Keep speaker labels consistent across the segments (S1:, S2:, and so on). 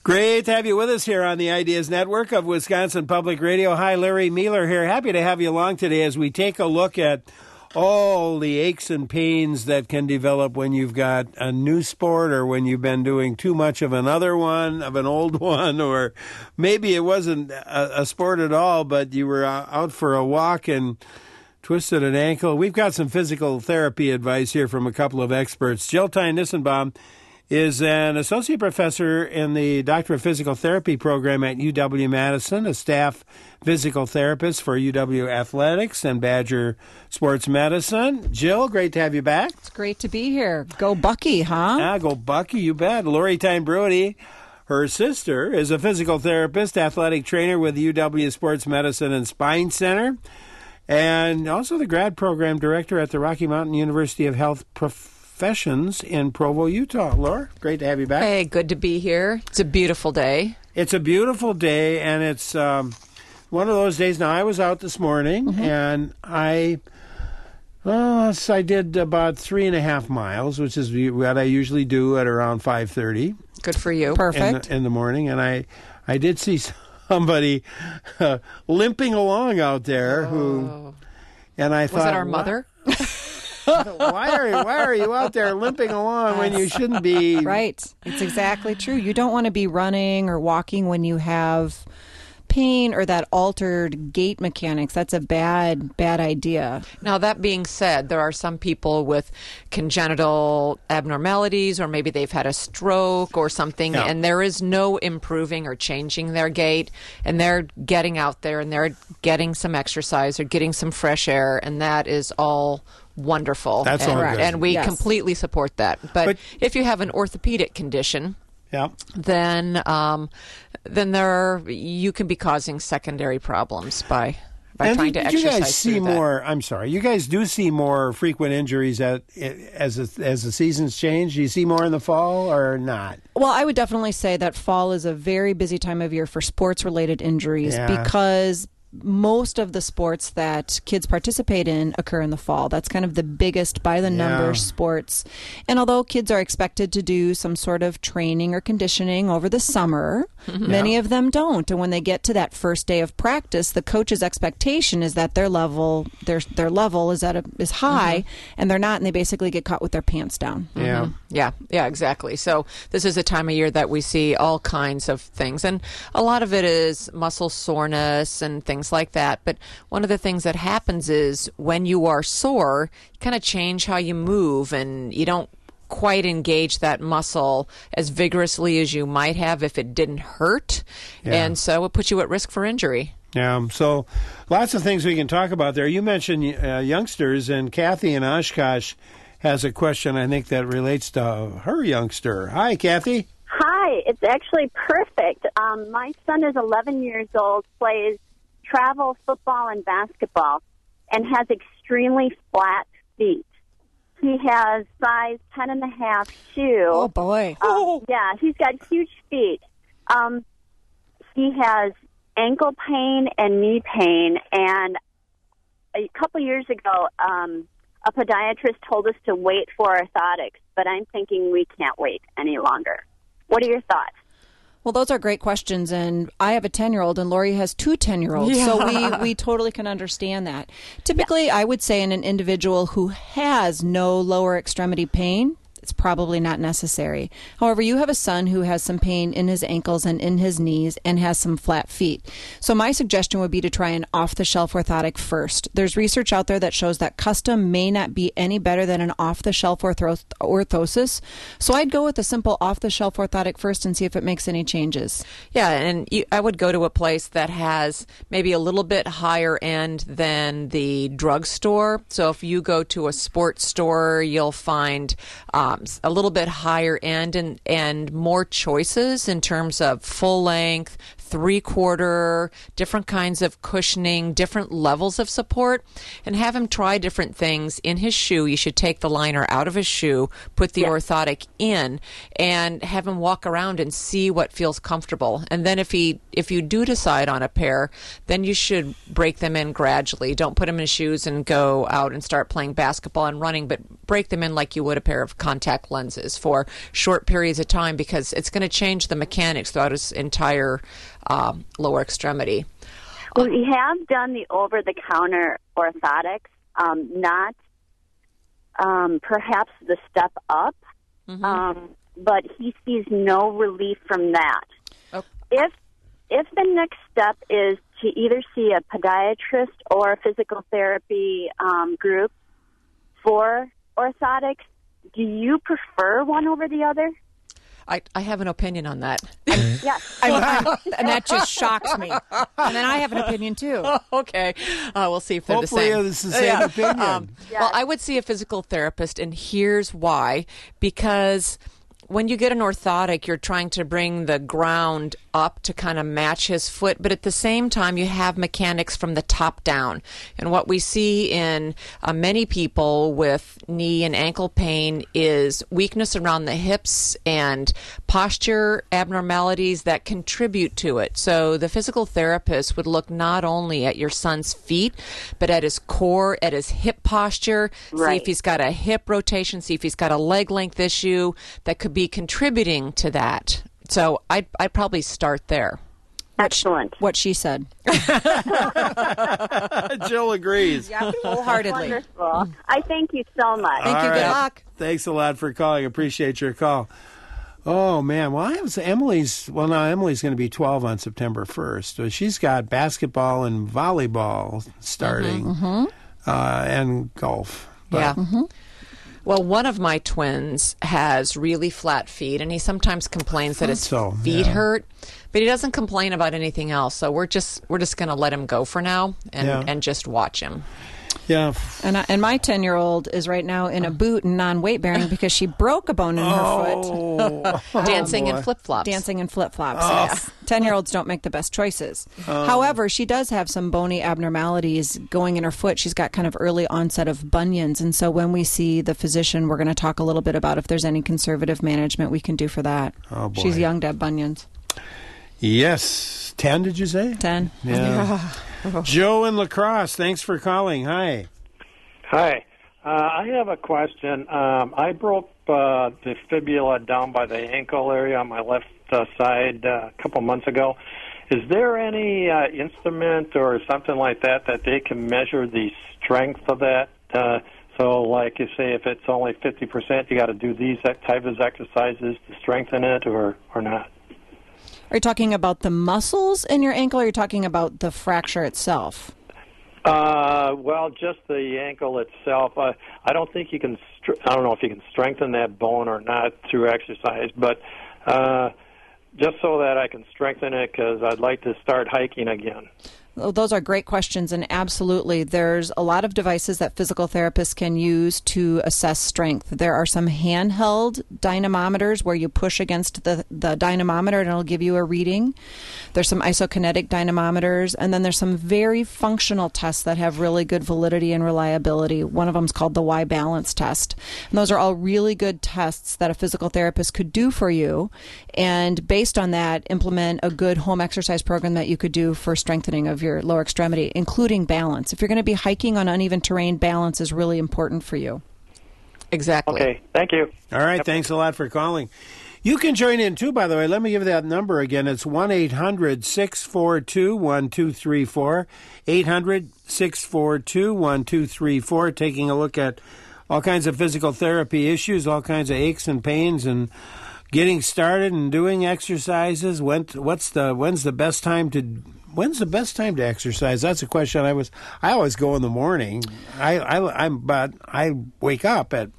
S1: Great to have you with us here on the Ideas Network of Wisconsin Public Radio. Hi, Larry Mueller here. Happy to have you along today as we take a look at all the aches and pains that can develop when you've got a new sport or when you've been doing too much of another one, of an old one, or maybe it wasn't a sport at all, but you were out for a walk and twisted an ankle. We've got some physical therapy advice here from a couple of experts. Jill Tyne-Nissenbaum is an associate professor in the Doctor of Physical Therapy program at UW-Madison, a staff physical therapist for UW Athletics and Badger Sports Medicine. Jill, great to have you back.
S2: It's great to be here. Go Bucky, huh?
S1: Yeah, go Bucky, you bet. Lori Tyne-Brody, her sister, is a physical therapist, athletic trainer with UW Sports Medicine and Spine Center, and also the grad program director at the Rocky Mountain University of Health Professions in Provo, Utah. Laura, great to have you back.
S3: Hey, good to be here. It's a beautiful day.
S1: It's a beautiful day, and it's one of those days. Now, I was out this morning, and I did about 3.5 miles, which is what I usually do at around 5:30.
S3: Good for you.
S2: Perfect.
S1: In the morning, and I did see somebody limping along out there and I thought,
S3: was it our mother?
S1: Why are you out there limping along when you shouldn't be?
S2: Right. It's exactly true. You don't want to be running or walking when you have pain or that altered gait mechanics. That's a bad idea.
S3: Now, that being said, there are some people with congenital abnormalities, or maybe they've had a stroke or something, and there is no improving or changing their gait, and they're getting out there and they're getting some exercise or getting some fresh air, and that is all wonderful.
S1: That's all good.
S3: And we completely support that. But if you have an orthopedic condition, then you can be causing secondary problems by trying to exercise.
S1: You guys see more? I'm sorry. You guys do see more frequent injuries as the seasons change. Do you see more in the fall or not?
S2: Well, I would definitely say that fall is a very busy time of year for sports-related injuries because most of the sports that kids participate in occur in the fall. That's kind of the biggest by-the-number sports. And although kids are expected to do some sort of training or conditioning over the summer, many of them don't. And when they get to that first day of practice, the coach's expectation is that their level is high, and they're not, and they basically get caught with their pants down.
S3: Yeah, exactly. So this is a time of year that we see all kinds of things, and a lot of it is muscle soreness and things like that. But one of the things that happens is when you are sore, you kind of change how you move, and you don't quite engage that muscle as vigorously as you might have if it didn't hurt, and so it puts you at risk for injury.
S1: Yeah, so lots of things we can talk about there. You mentioned youngsters, and Kathy in Oshkosh has a question, I think, that relates to her youngster. Hi, Kathy.
S4: Hi, it's actually perfect. My son is 11 years old, plays travel football and basketball, and has extremely flat feet. He has size 10.5 shoe.
S2: Oh, boy.
S4: Yeah, he's got huge feet. He has ankle pain and knee pain, and a couple years ago, a podiatrist told us to wait for orthotics, but I'm thinking we can't wait any longer. What are your thoughts?
S2: Well, those are great questions, and I have a 10-year-old, and Lori has 2 10-year-olds, so we totally can understand that. Typically, I would say in an individual who has no lower extremity pain, it's probably not necessary. However, you have a son who has some pain in his ankles and in his knees and has some flat feet. So my suggestion would be to try an off-the-shelf orthotic first. There's research out there that shows that custom may not be any better than an off-the-shelf orthosis. So I'd go with a simple off-the-shelf orthotic first and see if it makes any changes.
S3: Yeah, and I would go to a place that has maybe a little bit higher end than the drugstore. So if you go to a sports store, you'll find a little bit higher end and more choices in terms of full length, 3/4, different kinds of cushioning, different levels of support, and have him try different things in his shoe. You should take the liner out of his shoe, put the orthotic in, and have him walk around and see what feels comfortable. And then if you do decide on a pair, then you should break them in gradually. Don't put them in shoes and go out and start playing basketball and running, but break them in like you would a pair of contact lenses for short periods of time, because it's going to change the mechanics throughout his entire lower extremity.
S4: We have done the over-the-counter orthotics, not perhaps the step up, but he sees no relief from that.
S3: Okay.
S4: If the next step is to either see a podiatrist or a physical therapy group for orthotics, do you prefer one over the other?
S3: I have an opinion on that.
S4: Yes.
S2: And that just shocks me. And then I have an opinion, too.
S3: Okay. We'll see if they're
S1: Hopefully
S3: the same.
S1: it's the same opinion.
S3: Well, I would see a physical therapist, and here's why. Because when you get an orthotic, you're trying to bring the ground up to kind of match his foot, but at the same time, you have mechanics from the top down. And what we see in many people with knee and ankle pain is weakness around the hips and posture abnormalities that contribute to it. So the physical therapist would look not only at your son's feet, but at his core, at his hip posture, see if he's got a hip rotation, see if he's got a leg length issue that could be contributing to that. So I'd probably start there.
S4: Excellent.
S2: What she said.
S1: Jill agrees.
S2: Yeah, wholeheartedly.
S4: Wonderful. I thank you so much.
S2: Thank you.
S1: All
S2: Good
S1: right.
S2: luck.
S1: Thanks a lot for calling. Appreciate your call. Oh, man. Well, Emily's going to be 12 on September 1st. So she's got basketball and volleyball starting and golf. But,
S3: Yeah. Well, one of my twins has really flat feet, and he sometimes complains that his feet hurt, but he doesn't complain about anything else. So we're just going to let him go for now and just watch him.
S1: Yeah.
S2: And my 10-year-old is right now in a boot and non-weight bearing because she broke a bone in her foot.
S3: Dancing in flip-flops.
S2: Dancing in flip-flops. Yes. 10-year-olds don't make the best choices. However, she does have some bony abnormalities going in her foot. She's got kind of early onset of bunions. And so when we see the physician, we're going to talk a little bit about if there's any conservative management we can do for that.
S1: Oh, boy.
S2: She's young to have bunions.
S1: Yes. 10, did you say?
S2: 10.
S1: Yeah. Joe in La Crosse, thanks for calling. Hi.
S5: Hi. I have a question. I broke the fibula down by the ankle area on my left side a couple months ago. Is there any instrument or something like that they can measure the strength of that? So, like you say, if it's only 50%, you got to do these type of exercises to strengthen it or not?
S2: Are you talking about the muscles in your ankle, or are you talking about the fracture itself?
S5: Well, just the ankle itself. I don't think you can. I don't know if you can strengthen that bone or not through exercise, but just so that I can strengthen it, because I'd like to start hiking again.
S2: Those are great questions, and absolutely, there's a lot of devices that physical therapists can use to assess strength. There are some handheld dynamometers where you push against the dynamometer and it'll give you a reading. There's some isokinetic dynamometers, and then there's some very functional tests that have really good validity and reliability. One of them is called the Y-Balance test. And those are all really good tests that a physical therapist could do for you, and based on that, implement a good home exercise program that you could do for strengthening of your lower extremity, including balance. If you're going to be hiking on uneven terrain, balance is really important for you.
S3: Exactly.
S5: Okay, thank you.
S1: All right, thanks a lot for calling. You can join in, too, by the way. Let me give that number again. It's 1-800-642-1234, 800-642-1234, taking a look at all kinds of physical therapy issues, all kinds of aches and pains, and getting started and doing exercises. When's the best time to exercise? That's a question I always go in the morning. But I wake up at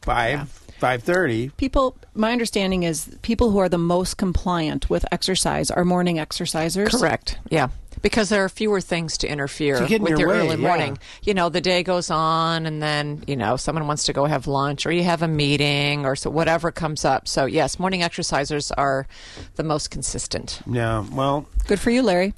S1: 5:30.
S2: My understanding is people who are the most compliant with exercise are morning exercisers.
S3: Correct. Yeah. Because there are fewer things to interfere
S1: To get in
S3: with
S1: your
S3: your
S1: way,
S3: early
S1: yeah.
S3: morning. You know, the day goes on, and then, you know, someone wants to go have lunch, or you have a meeting, or so whatever comes up. So, yes, morning exercisers are the most consistent.
S1: Yeah, well,
S2: Good for you, Larry.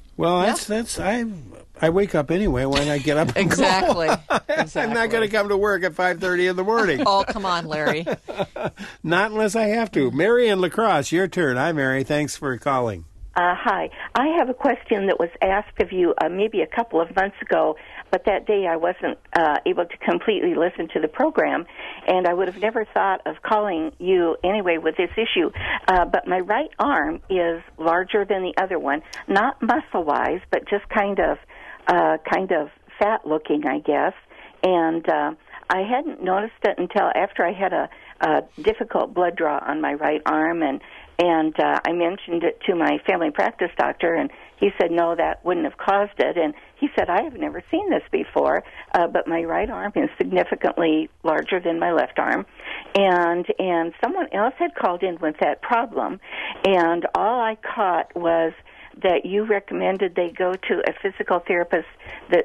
S1: I wake up anyway when I get up.
S3: Exactly.
S1: I'm not going to come to work at 5:30 in the morning.
S3: Oh, come on, Larry.
S1: Not unless I have to. Mary in La Crosse, your turn. Hi, Mary. Thanks for calling.
S6: Hi. I have a question that was asked of you maybe a couple of months ago, but that day I wasn't able to completely listen to the program, and I would have never thought of calling you anyway with this issue. But my right arm is larger than the other one, not muscle-wise, but just kind of fat-looking, I guess. And I hadn't noticed it until after I had a difficult blood draw on my right arm, and I mentioned it to my family practice doctor, and he said, no, that wouldn't have caused it. And he said, I have never seen this before, but my right arm is significantly larger than my left arm. And someone else had called in with that problem, and all I caught was that you recommended they go to a physical therapist that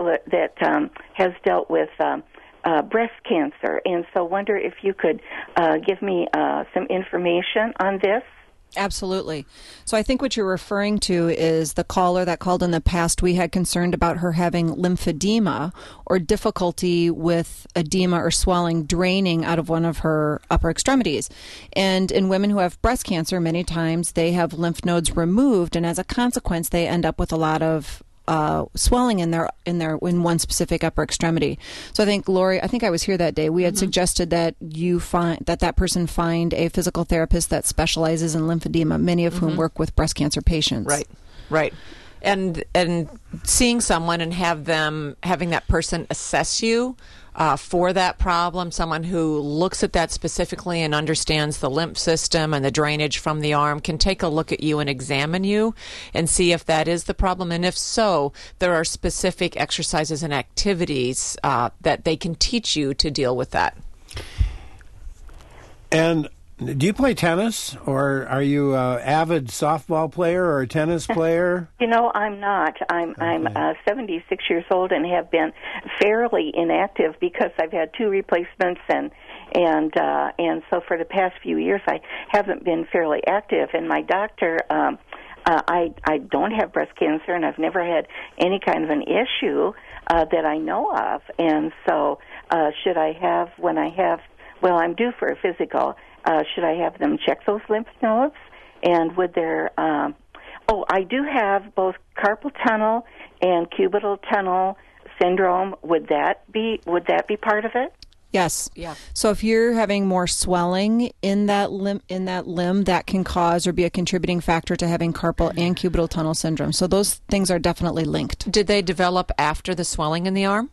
S6: has dealt with breast cancer, and so wonder if you could give me some information on this.
S2: Absolutely. So I think what you're referring to is the caller that called in the past. We had concerned about her having lymphedema, or difficulty with edema or swelling draining out of one of her upper extremities. And in women who have breast cancer, many times they have lymph nodes removed, and as a consequence, they end up with a lot of swelling in one specific upper extremity. So I think, Lori, I was here that day. We had suggested that you find that person find a physical therapist that specializes in lymphedema, many of whom work with breast cancer patients.
S3: Right. And seeing someone and having that person assess you for that problem, someone who looks at that specifically and understands the lymph system and the drainage from the arm, can take a look at you and examine you and see if that is the problem. And if so, there are specific exercises and activities that they can teach you to deal with that.
S1: And do you play tennis, or are you an avid softball player or a tennis player?
S6: You know, I'm not. I'm 76 years old and have been fairly inactive because I've had 2 replacements, and so for the past few years I haven't been fairly active. And my doctor, I don't have breast cancer, and I've never had any kind of an issue that I know of. And so, should I have I'm due for a physical. Should I have them check those lymph nodes? And would there? I do have both carpal tunnel and cubital tunnel syndrome. Would that be part of it?
S2: Yes.
S3: Yeah.
S2: So if you're having more swelling in that limb, that can cause or be a contributing factor to having carpal and cubital tunnel syndrome. So those things are definitely linked.
S3: Did they develop after the swelling in the arm?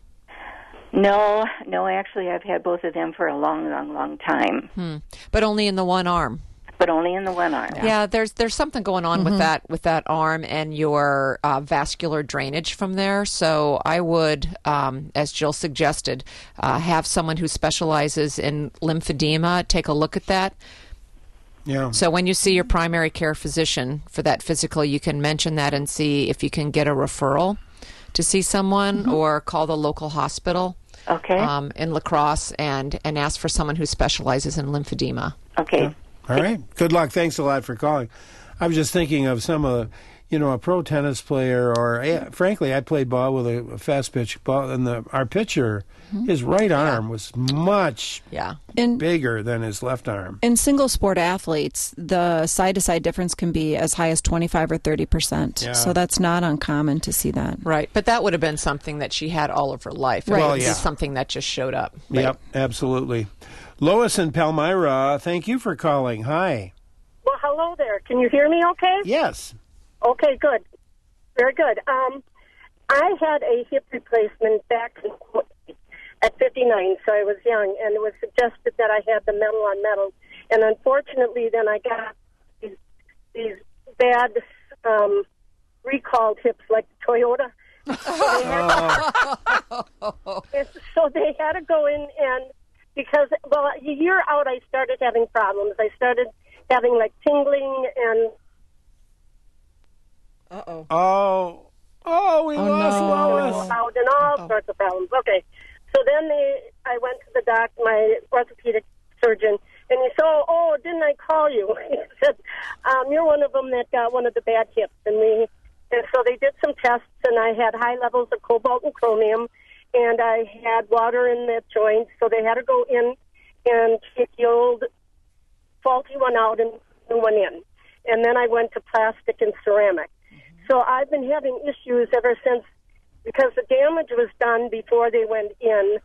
S6: No, actually I've had both of them for a long time.
S3: But only in the one arm.
S6: But only in the one arm.
S3: Yeah, there's something going on with that arm and your vascular drainage from there. So I would, as Jill suggested, have someone who specializes in lymphedema take a look at that.
S1: Yeah.
S3: So when you see your primary care physician for that physical, you can mention that and see if you can get a referral to see someone or call the local hospital in La Crosse and ask for someone who specializes in lymphedema.
S6: Okay.
S1: Yeah. All right. Good luck. Thanks a lot for calling. I was just thinking of some of the, a pro tennis player, or frankly, I played ball with a fast pitch ball, and our pitcher, his right arm was much bigger than his left arm.
S2: In single sport athletes, the side-to-side difference can be as high as 25 or 30%.
S1: Yeah.
S2: So that's not uncommon to see that.
S3: Right. But that would have been something that she had all of her life.
S1: Right.
S3: It
S1: Well,
S3: would
S1: yeah.
S3: be something that just showed up.
S1: Right? Yep, absolutely. Lois in Palmyra, thank you for calling. Hi.
S7: Well, hello there. Can you hear me okay?
S1: Yes.
S7: Okay, good. Very good. I had a hip replacement back at 59, so I was young, and it was suggested that I had the metal on metal. And unfortunately, then I got these bad recalled hips like Toyota. So they had to go in and, because, a year out I started having problems. I started having like tingling and...
S1: Oh,
S7: one of the bad hips, and so they did some tests, and I had high levels of cobalt and chromium, and I had water in the joint, so they had to go in and take the old faulty one out and put the new one in. And then I went to plastic and ceramic. So I've been having issues ever since, because the damage was done before they went in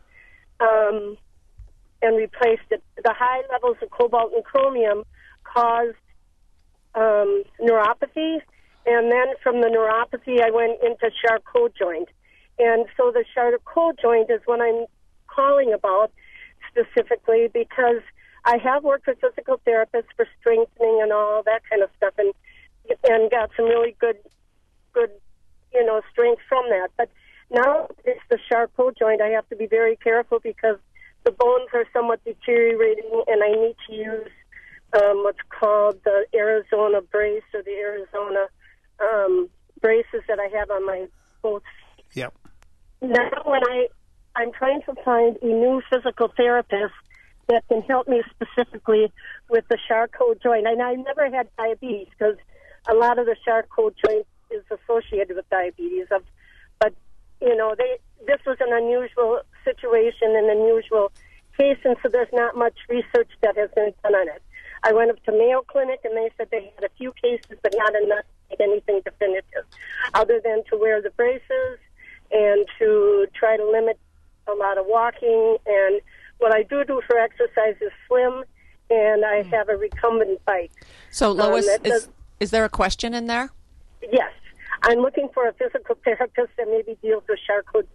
S7: and replaced it. The high levels of cobalt and chromium caused neuropathy, and then from the neuropathy I went into Charcot joint. And so the Charcot joint is what I'm calling about specifically, because I have worked with physical therapists for strengthening and all that kind of stuff, and got some really good strength from that. But now it's the Charcot joint. I have to be very careful because the bones are somewhat deteriorating, and I need to use what's called the Arizona brace, or the Arizona braces that I have on my both feet.
S1: Yep.
S7: Now when I'm trying to find a new physical therapist that can help me specifically with the Charcot joint. And I never had diabetes, because a lot of the Charcot joint is associated with diabetes. But this was an unusual situation, an unusual case, and so there's not much research that has been done on it. I went up to Mayo Clinic, and they said they had a few cases, but not enough to make anything definitive, other than to wear the braces and to try to limit a lot of walking. And what I do for exercise is swim, and I have a recumbent bike.
S3: So, Lois, is there a question in there?
S7: Yes. I'm looking for a physical therapist that maybe deals with Charcot,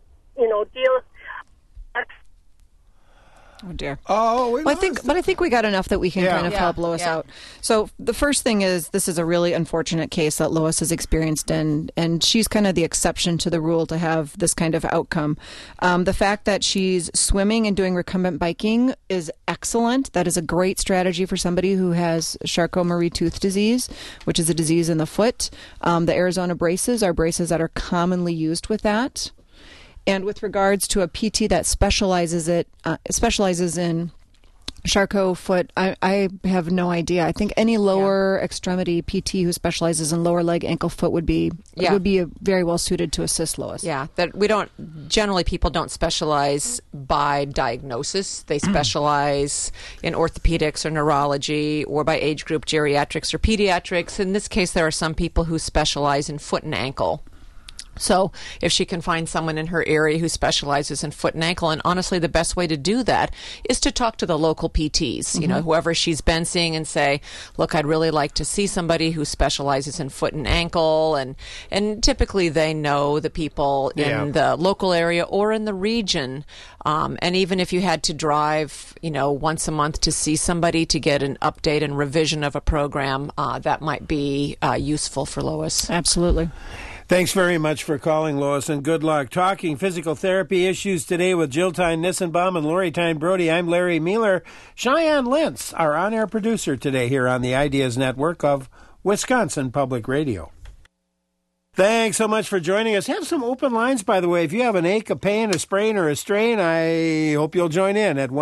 S2: Oh dear.
S1: Oh,
S2: I think we got enough that we can kind of help Lois out. So the first thing is, this is a really unfortunate case that Lois has experienced, and she's kind of the exception to the rule to have this kind of outcome. The fact that she's swimming and doing recumbent biking is excellent. That is a great strategy for somebody who has Charcot-Marie-Tooth disease, which is a disease in the foot. The Arizona braces are braces that are commonly used with that. And with regards to a PT that specializes in Charcot foot, I have no idea. I think any lower extremity PT who specializes in lower leg, ankle, foot would be very well suited to assist Lois.
S3: Yeah, that people don't specialize by diagnosis. They specialize in orthopedics or neurology, or by age group, geriatrics or pediatrics. In this case, there are some people who specialize in foot and ankle. So if she can find someone in her area who specializes in foot and ankle, and honestly, the best way to do that is to talk to the local PTs, whoever she's been seeing, and say, look, I'd really like to see somebody who specializes in foot and ankle. And typically they know the people in the local area or in the region. And even if you had to drive, once a month to see somebody to get an update and revision of a program, that might be useful for Lois.
S2: Absolutely.
S1: Thanks very much for calling, Lois, and good luck. Talking physical therapy issues today with Jill Tyne Nissenbaum and Lori Tyne Brody. I'm Larry Mueller. Cheyenne Lentz, our on-air producer today here on the Ideas Network of Wisconsin Public Radio. Thanks so much for joining us. Have some open lines, by the way. If you have an ache, a pain, a sprain, or a strain, I hope you'll join in at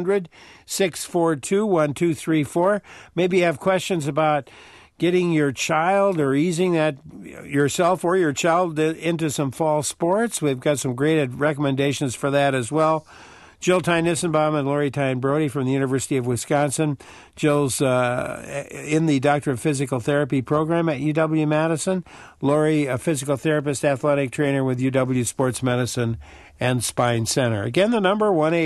S1: 1-800-642-1234. Maybe you have questions about getting your child or easing that yourself or your child into some fall sports. We've got some great recommendations for that as well. Jill Tyne Nissenbaum and Lori Tyne Brody from the University of Wisconsin. Jill's in the Doctor of Physical Therapy program at UW-Madison. Lori, a physical therapist, athletic trainer with UW Sports Medicine and Spine Center. Again, the number,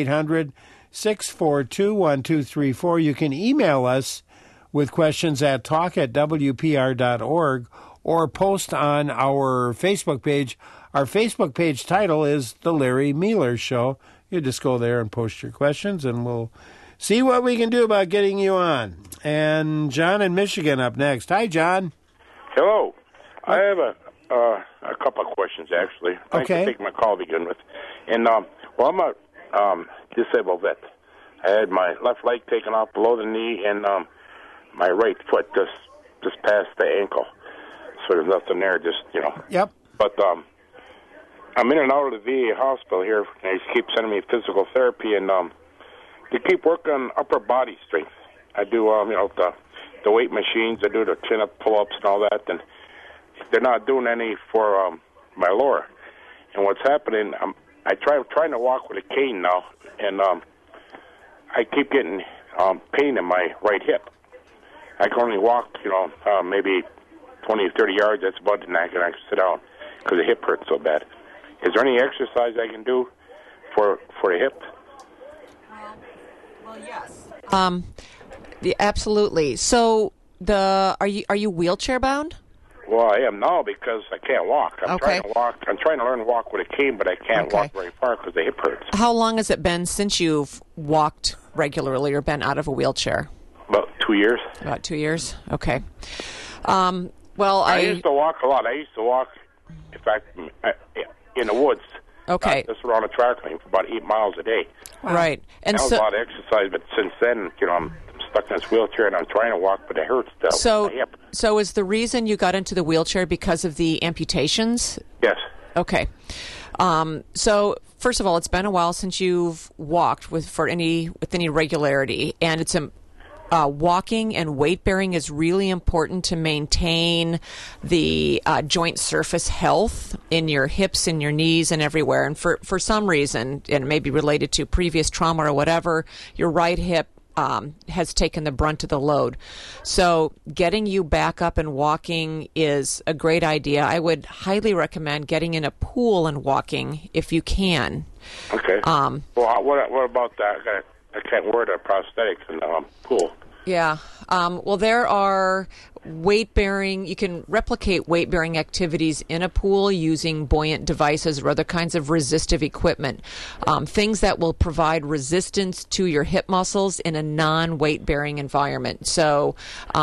S1: 1-800-642-1234. You can email us with questions at talk@wpr.org, or post on our Facebook page. Our Facebook page title is The Larry Mueller Show. You just go there and post your questions, and we'll see what we can do about getting you on. And John in Michigan up next. Hi, John.
S8: Hello. I have a couple of questions, actually. Thanks for taking my call to begin with. And, I'm a disabled vet. I had my left leg taken off below the knee, and my right foot just past the ankle. So there's nothing there,
S1: Yep.
S8: But I'm in and out of the VA hospital here. They keep sending me physical therapy, and they keep working on upper body strength. I do, the the weight machines. I do the chin-up pull-ups and all that, and they're not doing any for my lower. And what's happening, I'm trying to walk with a cane now, and I keep getting pain in my right hip. I can only walk, maybe 20, 30 yards. That's about it, and I can sit down because the hip hurts so bad. Is there any exercise I can do for the hip?
S3: Well, yes. Absolutely. So, are you wheelchair bound?
S8: Well, I am now because I can't walk. I'm trying to walk. I'm trying to learn to walk with a cane, but I can't walk very far because the hip hurts.
S3: How long has it been since you've walked regularly or been out of a wheelchair?
S8: About 2 years.
S3: About 2 years. Okay. I
S8: used to walk a lot. I used to walk, in fact, in the woods.
S3: Okay.
S8: Just around a track lane for about 8 miles a day.
S3: Wow. Right.
S8: And that was a lot of exercise, but since then, I'm stuck in this wheelchair and I'm trying to walk, but it hurts the hip.
S3: So is the reason you got into the wheelchair because of the amputations?
S8: Yes.
S3: Okay. So first of all, it's been a while since you've walked with any regularity, and it's walking and weight bearing is really important to maintain the joint surface health in your hips and your knees and everywhere. And for some reason, and it may be related to previous trauma or whatever, your right hip has taken the brunt of the load. So getting you back up and walking is a great idea. I would highly recommend getting in a pool and walking if you can.
S8: Okay. Well, what about that? I can't wear the prosthetics in the pool.
S3: Yeah. Well, there are weight-bearing, you can replicate weight-bearing activities in a pool using buoyant devices or other kinds of resistive equipment, things that will provide resistance to your hip muscles in a non-weight-bearing environment. So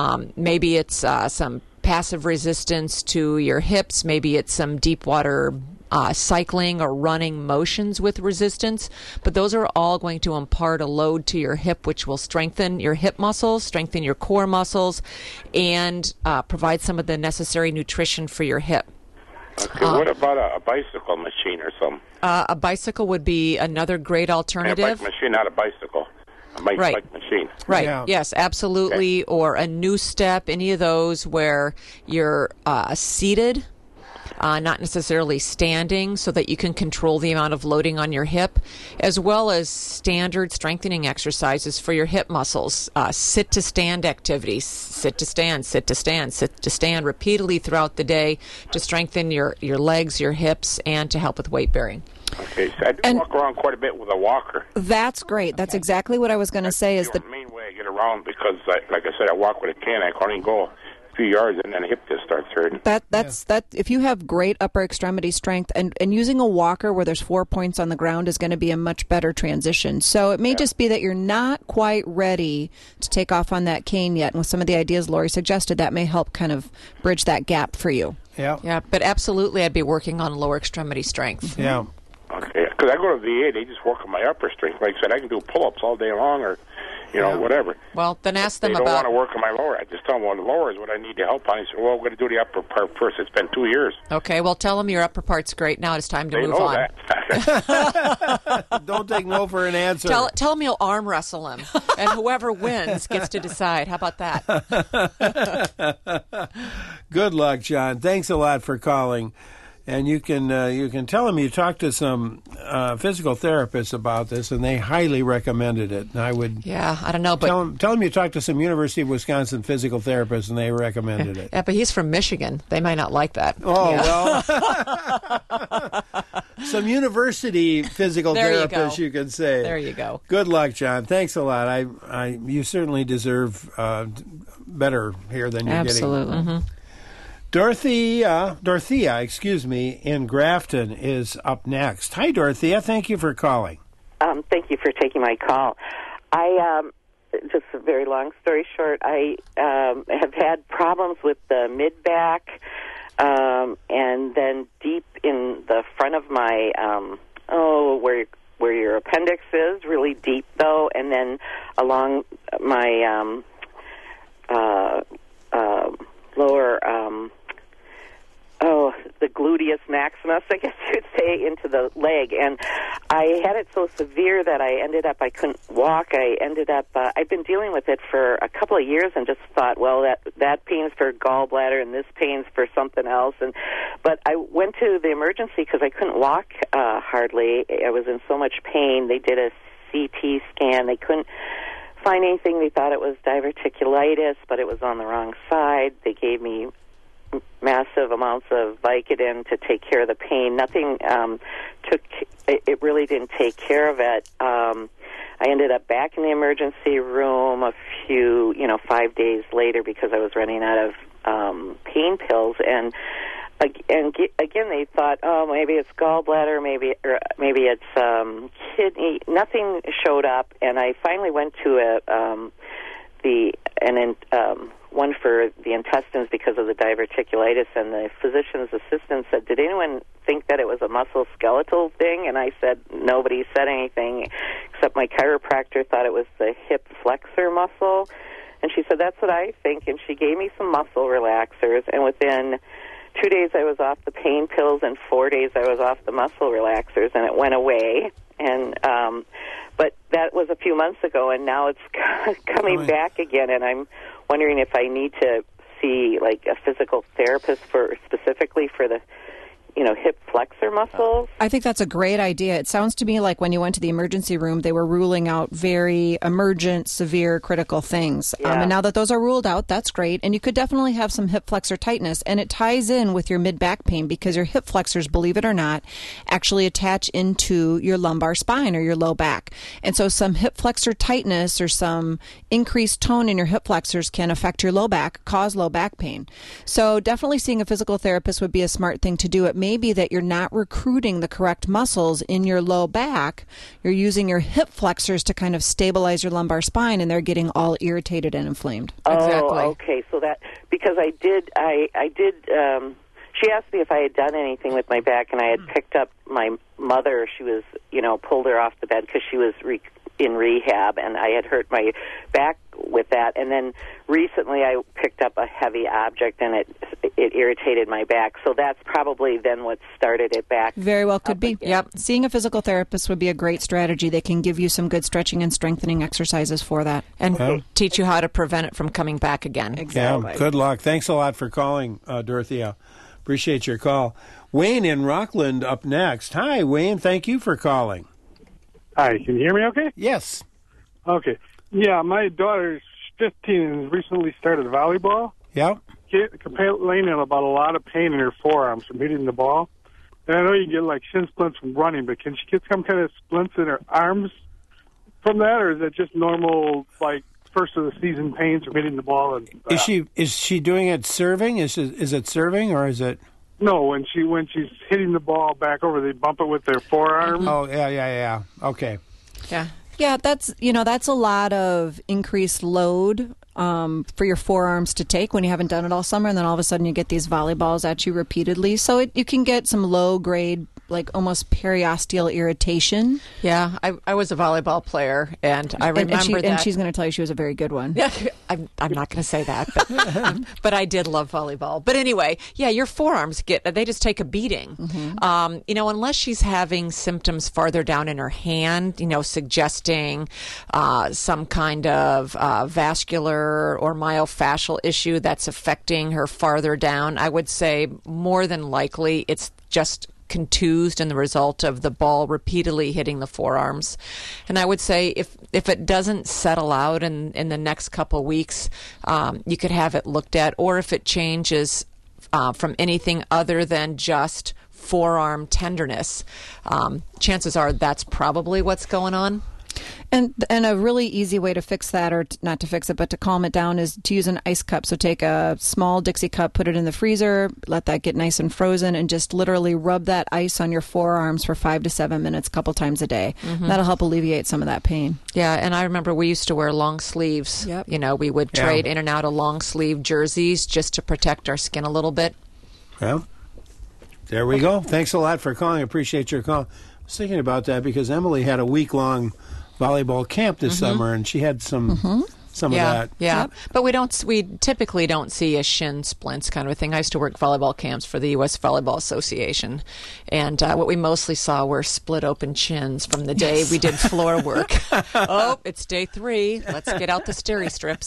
S3: maybe it's some passive resistance to your hips, maybe it's some deep water cycling or running motions with resistance, but those are all going to impart a load to your hip, which will strengthen your hip muscles, strengthen your core muscles, and provide some of the necessary nutrition for your hip.
S8: Okay, what about a bicycle machine or something?
S3: A bicycle would be another great alternative.
S8: A bike machine, not a bicycle. A bike machine.
S3: Right, yeah. Yes, absolutely. Okay. Or a new step, any of those where you're seated, not necessarily standing, so that you can control the amount of loading on your hip, as well as standard strengthening exercises for your hip muscles. Sit-to-stand activities, sit-to-stand, sit-to-stand, sit-to-stand repeatedly throughout the day to strengthen your legs, your hips, and to help with weight bearing.
S8: Okay, so I do walk around quite a bit with a walker.
S2: That's great. That's exactly what I was going to say. Is the
S8: main way I get around, because, like I said, I walk with a cane. I can only go a few yards, and then the hip just starts hurting.
S2: That's if you have great upper extremity strength, and using a walker where there's 4 points on the ground is going to be a much better transition. So it may just be that you're not quite ready to take off on that cane yet. And with some of the ideas Lori suggested, that may help kind of bridge that gap for you.
S3: Yeah, but absolutely I'd be working on lower extremity strength.
S1: Yeah.
S8: Okay, because I go to VA, they just work on my upper strength. Like I said, I can do pull-ups all day long, or whatever.
S3: Well, then ask them
S8: about... They don't want to work on my lower. I just tell them, well, the lower is what I need to help on. He said, well, we're going to do the upper part first. It's been 2 years.
S3: Okay, well, tell them your upper part's great. Now it's time to move
S8: know
S3: on.
S8: That.
S1: Don't take no for an answer.
S3: Tell them you'll arm wrestle him, and whoever wins gets to decide. How about that?
S1: Good luck, John. Thanks a lot for calling. And you can tell them you talked to some physical therapists about this, and they highly recommended it. And I would,
S3: I don't know, but
S1: tell them you talked to some University of Wisconsin physical therapists, and they recommended it.
S3: Yeah, but he's from Michigan. They might not like that.
S1: Oh well, some university physical therapists, you could say.
S3: There you go.
S1: Good luck, John. Thanks a lot. You certainly deserve better here than you're getting.
S2: Absolutely. Mm-hmm.
S1: Dorothea, in Grafton is up next. Hi, Dorothea. Thank you for calling.
S9: Thank you for taking my call. I just a very long story short, I have had problems with the mid-back and then deep in the front of my, where your appendix is, really deep, though, and then along my lower... the gluteus maximus, I guess you'd say, into the leg. And I had it so severe that I couldn't walk. I'd been dealing with it for a couple of years and just thought, well, that pain's for gallbladder and this pain's for something else. But I went to the emergency because I couldn't walk hardly. I was in so much pain. They did a CT scan. They couldn't find anything. They thought it was diverticulitis, but it was on the wrong side. They gave me massive amounts of Vicodin to take care of the pain. Nothing it really didn't take care of it. I ended up back in the emergency room 5 days later because I was running out of pain pills, and again they thought, oh, maybe it's gallbladder, maybe it's kidney. Nothing showed up, and I finally went to one for the intestines because of the diverticulitis, and the physician's assistant said, did anyone think that it was a musculoskeletal thing? And I said, nobody said anything, except my chiropractor thought it was the hip flexor muscle. And she said, that's what I think. And she gave me some muscle relaxers, and within 2 days I was off the pain pills, and 4 days I was off the muscle relaxers, and it went away. And but that was a few months ago, and now it's coming back again, and I'm wondering if I need to see like a physical therapist specifically for the hip flexor muscles.
S2: I think that's a great idea. It sounds to me like when you went to the emergency room, they were ruling out very emergent, severe, critical things.
S9: Yeah.
S2: And now that those are ruled out, that's great. And you could definitely have some hip flexor tightness. And it ties in with your mid-back pain because your hip flexors, believe it or not, actually attach into your lumbar spine or your low back. And so some hip flexor tightness or some increased tone in your hip flexors can affect your low back, cause low back pain. So definitely seeing a physical therapist would be a smart thing to do. It may be that you're not recruiting the correct muscles in your low back. You're using your hip flexors to kind of stabilize your lumbar spine, and they're getting all irritated and inflamed.
S9: Oh,
S2: exactly.
S9: Okay. So that, because I did, she asked me if I had done anything with my back, and I had picked up my mother. She was, pulled her off the bed because she was in rehab, and I had hurt my back with that. And then recently I picked up a heavy object, and it irritated my back. So that's probably then what started it back.
S2: Very well could be. Again. Yep. Seeing a physical therapist would be a great strategy. They can give you some good stretching and strengthening exercises for that.
S3: And teach you how to prevent it from coming back again.
S1: Exactly. Yeah, good luck. Thanks a lot for calling, Dorothea. Appreciate your call. Wayne in Rockland up next. Hi, Wayne. Thank you for calling.
S10: Hi, can you hear me okay?
S1: Yes.
S10: Okay. Yeah, my daughter's 15 and recently started volleyball.
S1: Yeah.
S10: Complaining about a lot of pain in her forearms from hitting the ball. And I know you get like shin splints from running, but can she get some kind of splints in her arms from that, or is it just normal, like, first of the season pains from hitting the ball? And
S1: is she doing it serving? Is it serving, or is it?
S10: No, when she's hitting the ball back over, they bump it with their forearm.
S1: Oh, yeah. Okay.
S2: Yeah, that's a lot of increased load for your forearms to take when you haven't done it all summer, and then all of a sudden you get these volleyballs at you repeatedly. So you can get some low grade, like almost periosteal irritation.
S3: Yeah, I was a volleyball player, and I remember that.
S2: And she's going to tell you she was a very good one.
S3: Yeah, I'm not going to say that, but I did love volleyball. But anyway, yeah, your forearms they just take a beating. Mm-hmm. Unless she's having symptoms farther down in her hand, suggesting some kind of vascular or myofascial issue that's affecting her farther down, I would say more than likely it's just contused and the result of the ball repeatedly hitting the forearms. And I would say if it doesn't settle out in the next couple of weeks, you could have it looked at, or if it changes from anything other than just forearm tenderness, chances are that's probably what's going on.
S2: And a really easy way to fix that, or not to fix it, but to calm it down, is to use an ice cup. So take a small Dixie cup, put it in the freezer, let that get nice and frozen, and just literally rub that ice on your forearms for 5 to 7 minutes a couple times a day. Mm-hmm. That'll help alleviate some of that pain.
S3: Yeah, and I remember we used to wear long sleeves.
S2: Yep.
S3: We would trade in and out of long sleeve jerseys just to protect our skin a little bit.
S1: Well, there we go. Thanks a lot for calling. I appreciate your call. I was thinking about that because Emily had a week-long volleyball camp this summer, and she had some some of that.
S3: Yeah, but we typically don't see a shin splints kind of a thing. I used to work volleyball camps for the U.S. Volleyball Association, and what we mostly saw were split open chins from the day we did floor work. Oh, it's day 3. Let's get out the steri strips.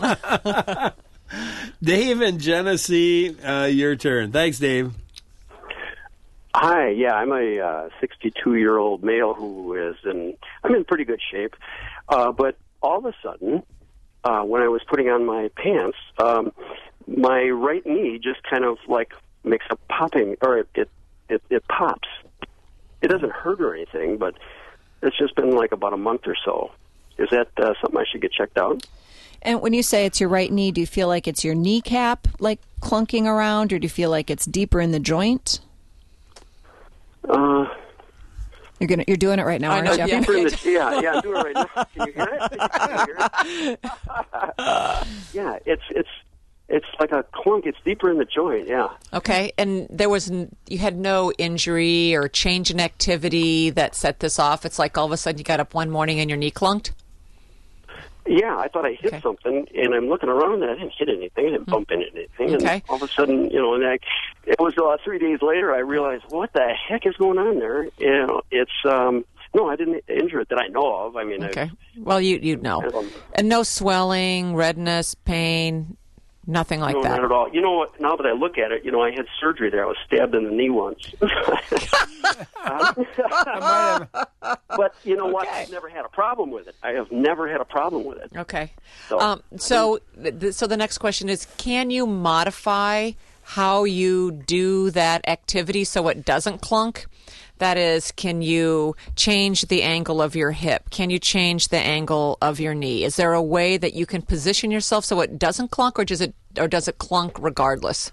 S1: Dave and Genesee, your turn. Thanks, Dave.
S11: Hi, yeah, I'm a 62-year-old male I'm in pretty good shape, but all of a sudden, when I was putting on my pants, my right knee just kind of like makes a popping, or it pops. It doesn't hurt or anything, but it's just been like about a month or so. Is that something I should get checked out?
S2: And when you say it's your right knee, do you feel like it's your kneecap like clunking around, or do you feel like it's deeper in the joint? You're doing it right now, aren't you?
S11: I'm doing it right now. Can you hear it? Yeah, it's like a clunk. It's deeper in the joint. Yeah.
S3: Okay, and you had no injury or change in activity that set this off. It's like all of a sudden you got up one morning and your knee clunked.
S11: Yeah, I thought I hit something, and I'm looking around, and I didn't hit anything. I didn't bump into anything.
S3: Okay.
S11: And all of a sudden, it was 3 days later, I realized, what the heck is going on there? It's, no, I didn't injure it that I know of. I mean,
S3: okay. Well, you'd know. And no swelling, redness, pain, nothing like that?
S11: No, not at all. You know what? Now that I look at it, I had surgery there. I was stabbed in the knee once. But you know what? I've never had a problem with it. I have never had a problem with it.
S3: Okay. So the next question is, can you modify how you do that activity so it doesn't clunk? That is, can you change the angle of your hip? Can you change the angle of your knee? Is there a way that you can position yourself so it doesn't clunk, or does it clunk regardless?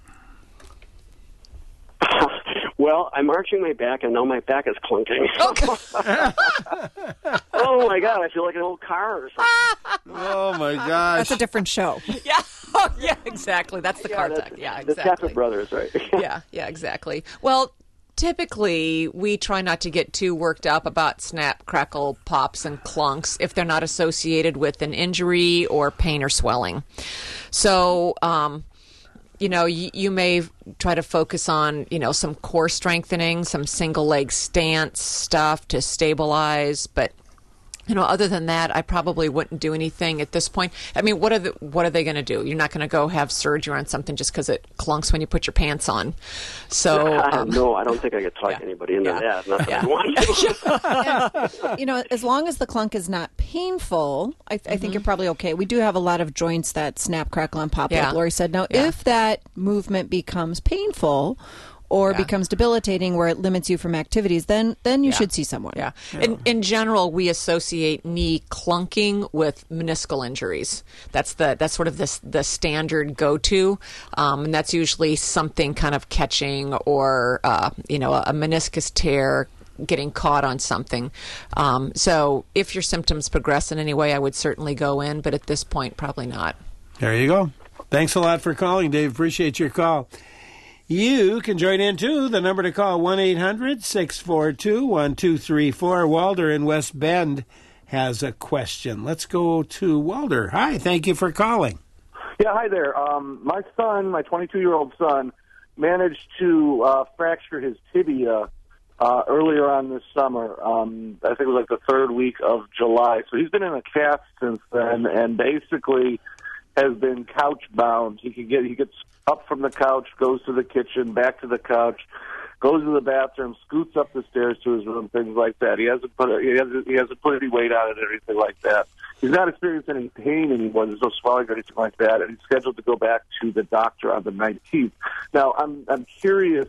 S11: Well, I'm arching my back, and now my back is clunking.
S3: Okay.
S11: Oh, my God, I feel like an old car or something.
S1: Oh, my gosh.
S2: That's a different show.
S3: Yeah. Oh, yeah, exactly. That's the car tech. Yeah, exactly.
S11: The Tappet Brothers, right?
S3: Yeah, exactly. Well, typically, we try not to get too worked up about snap, crackle, pops, and clunks if they're not associated with an injury or pain or swelling. So, you may try to focus on, some core strengthening, some single leg stance stuff to stabilize, but other than that, I probably wouldn't do anything at this point. I mean, what are they going to do? You're not going to go have surgery on something just because it clunks when you put your pants on. So
S11: no, I don't think I could talk anybody into that. Not that I want
S2: to. As long as the clunk is not painful, I think you're probably okay. We do have a lot of joints that snap, crackle, and pop, like Lori said. Now, if that movement becomes painful or becomes debilitating where it limits you from activities, then you should see someone.
S3: Yeah. In general, we associate knee clunking with meniscal injuries. That's sort of the standard go-to, and that's usually something kind of catching or a meniscus tear, getting caught on something. So if your symptoms progress in any way, I would certainly go in, but at this point, probably not.
S1: There you go. Thanks a lot for calling, Dave. Appreciate your call. You can join in, too. The number to call, 1-800-642-1234. Walter in West Bend has a question. Let's go to Walter. Hi, thank you for calling.
S12: Yeah, hi there. My son, my 22-year-old son, managed to fracture his tibia earlier on this summer. I think it was like the third week of July. So he's been in a cast since then and basically has been couch-bound. He gets up from the couch, goes to the kitchen, back to the couch, goes to the bathroom, scoots up the stairs to his room, things like that. He hasn't put any weight on it or anything like that. He's not experiencing any pain anymore. There's no swelling or anything like that, and he's scheduled to go back to the doctor on the 19th. Now, I'm curious.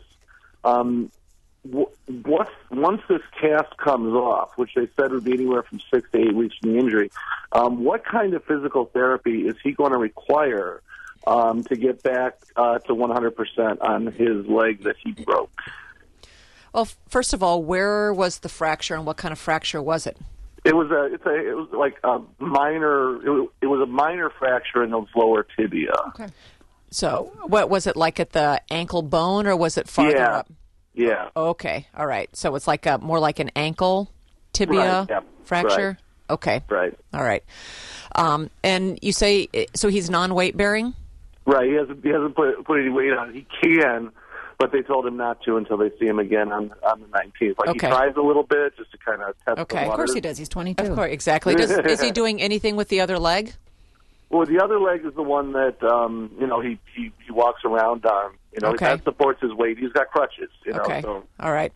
S12: Once this cast comes off, which they said would be anywhere from 6 to 8 weeks from the injury, what kind of physical therapy is he going to require to get back to 100% on his leg that he broke?
S3: Well, first of all, where was the fracture and what kind of fracture was it?
S12: It was a minor fracture in the lower tibia.
S3: Okay. So, what was it, like at the ankle bone, or was it farther up?
S12: Yeah.
S3: Okay. All right. So it's more like an ankle tibia fracture?
S12: Right.
S3: Okay.
S12: Right.
S3: All right. And you say, so he's non-weight bearing?
S12: Right. He hasn't put any weight on. He can, but they told him not to until they see him again on the 19th. Like,
S3: Okay.
S12: he tries a little bit just to kind of test the
S3: Okay.
S12: water.
S2: Of course he does. He's 22.
S3: Of course, exactly. Is he doing anything with the other leg?
S12: Well, the other leg is the one that he walks around on.
S3: Okay.
S12: That supports his weight. He's got crutches.
S3: Okay.
S12: So.
S3: All right.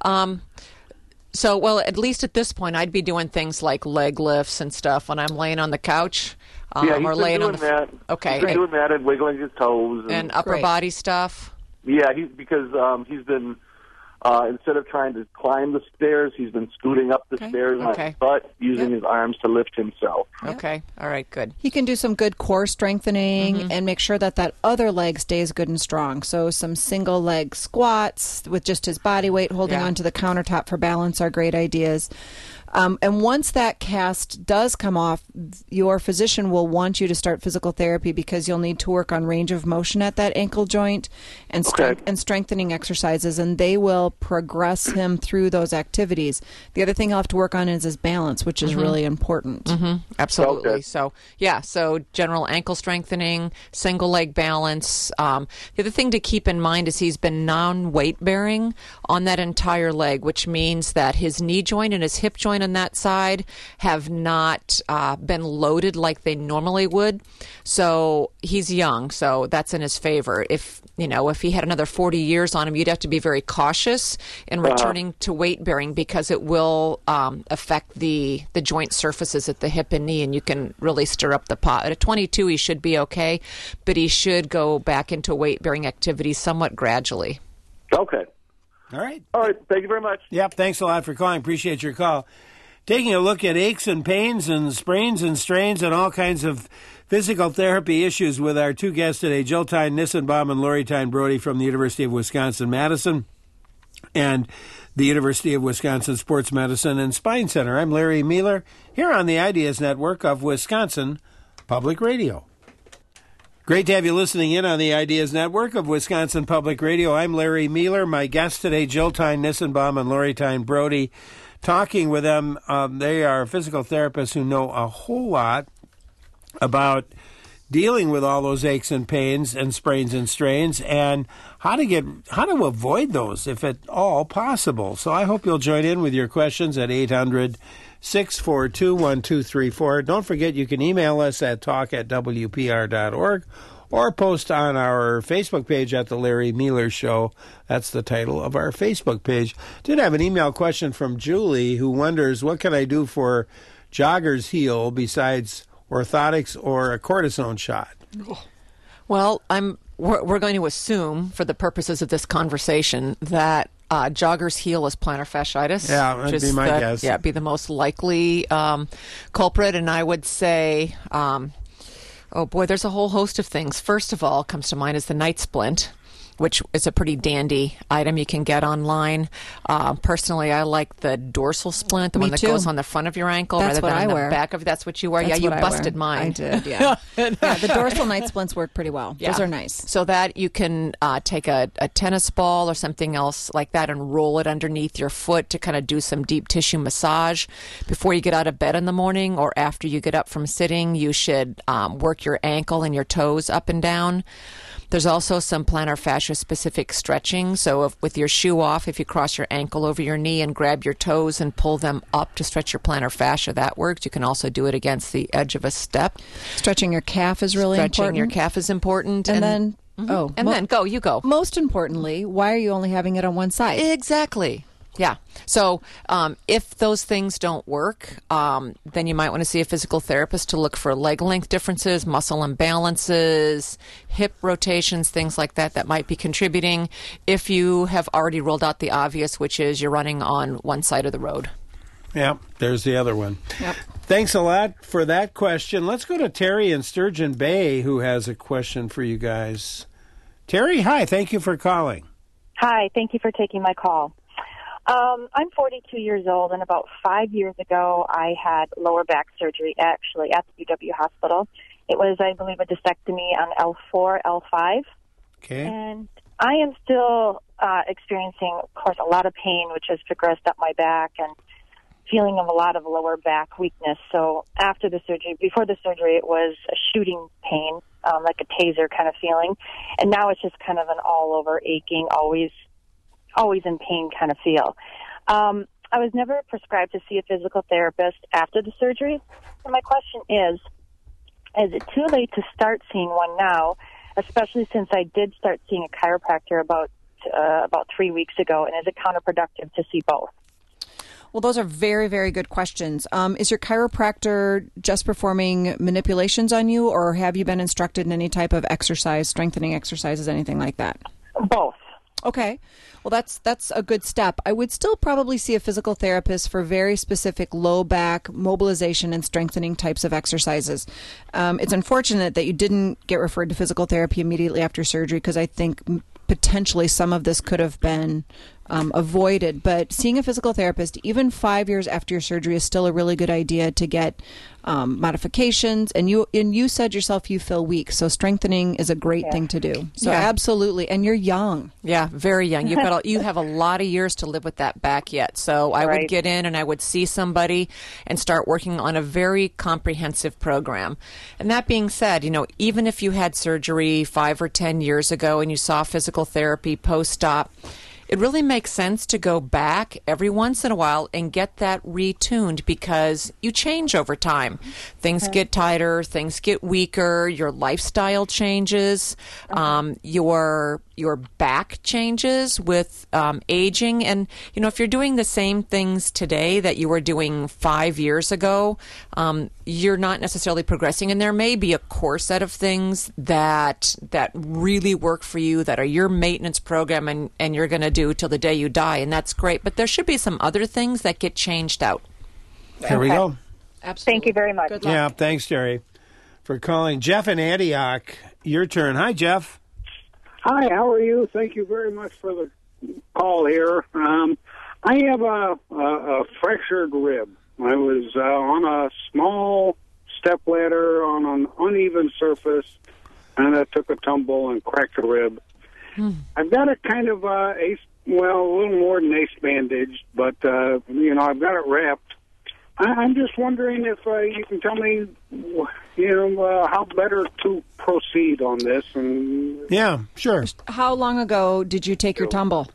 S3: So, well, at least at this point, I'd be doing things like leg lifts and stuff when I'm laying on the couch.
S12: Yeah, he's
S3: or
S12: been
S3: laying
S12: doing
S3: on the
S12: that.
S3: Okay.
S12: He's been doing that and wiggling his toes
S3: and upper body stuff.
S12: Yeah, because he's been instead of trying to climb the stairs, he's been scooting up the stairs on his butt, using his arms to lift himself.
S3: Okay. All right. Good.
S2: He can do some good core strengthening and make sure that other leg stays good and strong. So some single leg squats with just his body weight holding onto the countertop for balance are great ideas. And once that cast does come off, your physician will want you to start physical therapy because you'll need to work on range of motion at that ankle joint and strengthening exercises, and they will progress him through those activities. The other thing he'll have to work on is his balance, which is really important.
S3: Absolutely.
S12: Okay.
S3: So general ankle strengthening, single leg balance. The other thing to keep in mind is he's been non-weight bearing on that entire leg, which means that his knee joint and his hip joint on that side have not been loaded like they normally would. So he's young, so that's in his favor. If he had another 40 years on him, you'd have to be very cautious in returning to weight bearing because it will affect the joint surfaces at the hip and knee, and you can really stir up the pot. At 22, he should be okay, but he should go back into weight bearing activities somewhat gradually.
S12: Okay.
S1: All right.
S12: Thank you very much.
S1: Yep. Thanks a lot for calling. Appreciate your call. Taking a look at aches and pains and sprains and strains and all kinds of physical therapy issues with our two guests today, Jill Tyne Nissenbaum and Lori Tyne Brody from the University of Wisconsin-Madison and the University of Wisconsin Sports Medicine and Spine Center. I'm Larry Mueller here on the Ideas Network of Wisconsin Public Radio. Great to have you listening in on the Ideas Network of Wisconsin Public Radio. I'm Larry Mueller. My guests today, Jill Tyne Nissenbaum and Lori Tyne Brody. Talking with them, they are physical therapists who know a whole lot about dealing with all those aches and pains and sprains and strains and how to avoid those if at all possible. So I hope you'll join in with your questions at 800-642-1234. Don't forget you can email us at talk@wpr.org or post on our Facebook page at The Larry Mueller Show. That's the title of our Facebook page. Did have an email question from Julie who wonders, what can I do for jogger's heel besides orthotics or a cortisone shot?
S3: Well, we're going to assume, for the purposes of this conversation, that jogger's heel is plantar fasciitis.
S1: Yeah, that'd be my guess.
S3: Yeah, be the most likely culprit, and I would say... oh, boy, there's a whole host of things. First of all, comes to mind is the night splint, which is a pretty dandy item you can get online. Personally, I like the dorsal splint, the one that goes on the front of your ankle rather than on the back of. That's what you wear.
S2: That's
S3: you busted mine.
S2: I did. Yeah. The dorsal night splints work pretty well.
S3: Yeah.
S2: Those are nice.
S3: So that you can take a tennis ball or something else like that and roll it underneath your foot to kind of do some deep tissue massage before you get out of bed in the morning or after you get up from sitting. You should work your ankle and your toes up and down. There's also some plantar fascia-specific stretching. So with your shoe off, if you cross your ankle over your knee and grab your toes and pull them up to stretch your plantar fascia, that works. You can also do it against the edge of a step.
S2: Stretching your calf is really important.
S3: Stretching your calf is important.
S2: And then...
S3: you go.
S2: Most importantly, why are you only having it on one side?
S3: Exactly. Yeah. So if those things don't work, then you might want to see a physical therapist to look for leg length differences, muscle imbalances, hip rotations, things like that might be contributing if you have already ruled out the obvious, which is you're running on one side of the road.
S1: Yeah, there's the other one.
S2: Yep.
S1: Thanks a lot for that question. Let's go to Terry in Sturgeon Bay, who has a question for you guys. Terry, hi. Thank you for calling.
S13: Hi. Thank you for taking my call. I'm 42 years old, and about 5 years ago, I had lower back surgery, actually, at the UW hospital. It was, I believe, a discectomy on L4, L5.
S1: Okay.
S13: And I am still experiencing, of course, a lot of pain, which has progressed up my back. And feeling of a lot of lower back weakness. So after the surgery, before the surgery, it was a shooting pain, like a taser kind of feeling. And now it's just kind of an all-over aching, always in pain kind of feel. I was never prescribed to see a physical therapist after the surgery. So my question is it too late to start seeing one now, especially since I did start seeing a chiropractor about 3 weeks ago, and is it counterproductive to see both?
S2: Well, those are very, very good questions. Is your chiropractor just performing manipulations on you, or have you been instructed in any type of exercise, strengthening exercises, anything like that?
S13: Both.
S2: Okay. Well, that's a good step. I would still probably see a physical therapist for very specific low back mobilization and strengthening types of exercises. It's unfortunate that you didn't get referred to physical therapy immediately after surgery, because I think potentially some of this could have been avoided. But seeing a physical therapist, even 5 years after your surgery, is still a really good idea to get modifications. And you said yourself you feel weak, so strengthening is a great thing to do. So absolutely, and you're young.
S3: Yeah, very young. You have a lot of years to live with that back yet. So I would get in and I would see somebody and start working on a very comprehensive program. And that being said, even if you had surgery 5 or 10 years ago and you saw physical therapy post-op, it really makes sense to go back every once in a while and get that retuned, because you change over time. Things get tighter, things get weaker, your lifestyle changes, your back changes with aging. And, if you're doing the same things today that you were doing 5 years ago, you're not necessarily progressing. And there may be a core set of things that really work for you, that are your maintenance program, and you're going to do till the day you die, and that's great. But there should be some other things that get changed out.
S1: Here we go.
S2: Absolutely.
S13: Thank you very much.
S2: Good luck.
S1: Yeah, thanks, Jerry, for calling. Jeff in Antioch, your turn. Hi, Jeff.
S14: Hi, how are you? Thank you very much for the call here. I have a fractured rib. I was on a small step ladder on an uneven surface, and I took a tumble and cracked a rib. I've got a kind of a little more than ace bandage, but I've got it wrapped. I'm just wondering if you can tell me, how better to proceed on this. And
S1: yeah, sure.
S2: How long ago did you take your tumble?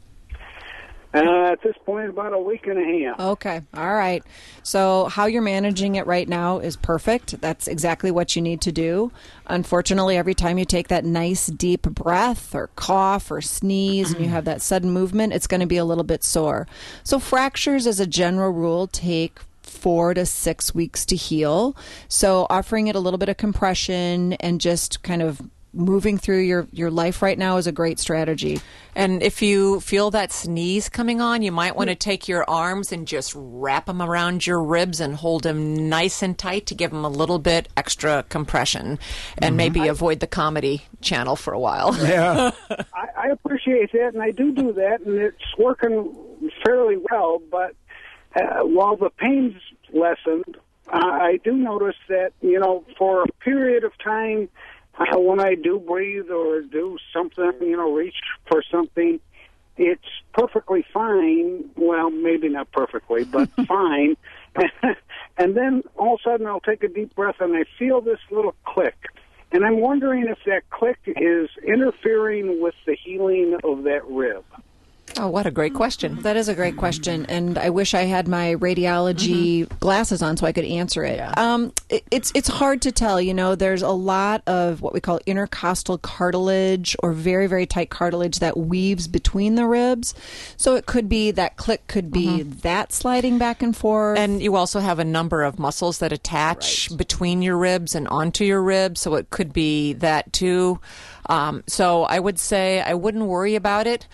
S14: At this point, about a week and a half.
S2: Okay. All right. So how you're managing it right now is perfect. That's exactly what you need to do. Unfortunately, every time you take that nice deep breath or cough or sneeze and you have that sudden movement, it's going to be a little bit sore. So fractures, as a general rule, take 4 to 6 weeks to heal. So offering it a little bit of compression and just kind of moving through your life right now is a great strategy.
S3: And if you feel that sneeze coming on, you might want to take your arms and just wrap them around your ribs and hold them nice and tight to give them a little bit extra compression, and maybe avoid the comedy channel for a while.
S1: Yeah.
S14: I appreciate that, and I do that, and it's working fairly well, but while the pain's lessened, I do notice that, for a period of time, when I do breathe or do something, reach for something, it's perfectly fine. Well, maybe not perfectly, but fine. And then all of a sudden I'll take a deep breath and I feel this little click. And I'm wondering if that click is interfering with the healing of that rib.
S3: Oh, what a great question.
S2: That is a great question, and I wish I had my radiology glasses on so I could answer it. Yeah. It's hard to tell. There's a lot of what we call intercostal cartilage, or very, very tight cartilage that weaves between the ribs. So it could be that click could be that sliding back and forth.
S3: And you also have a number of muscles that attach between your ribs and onto your ribs, so it could be that too. So I would say I wouldn't worry about it.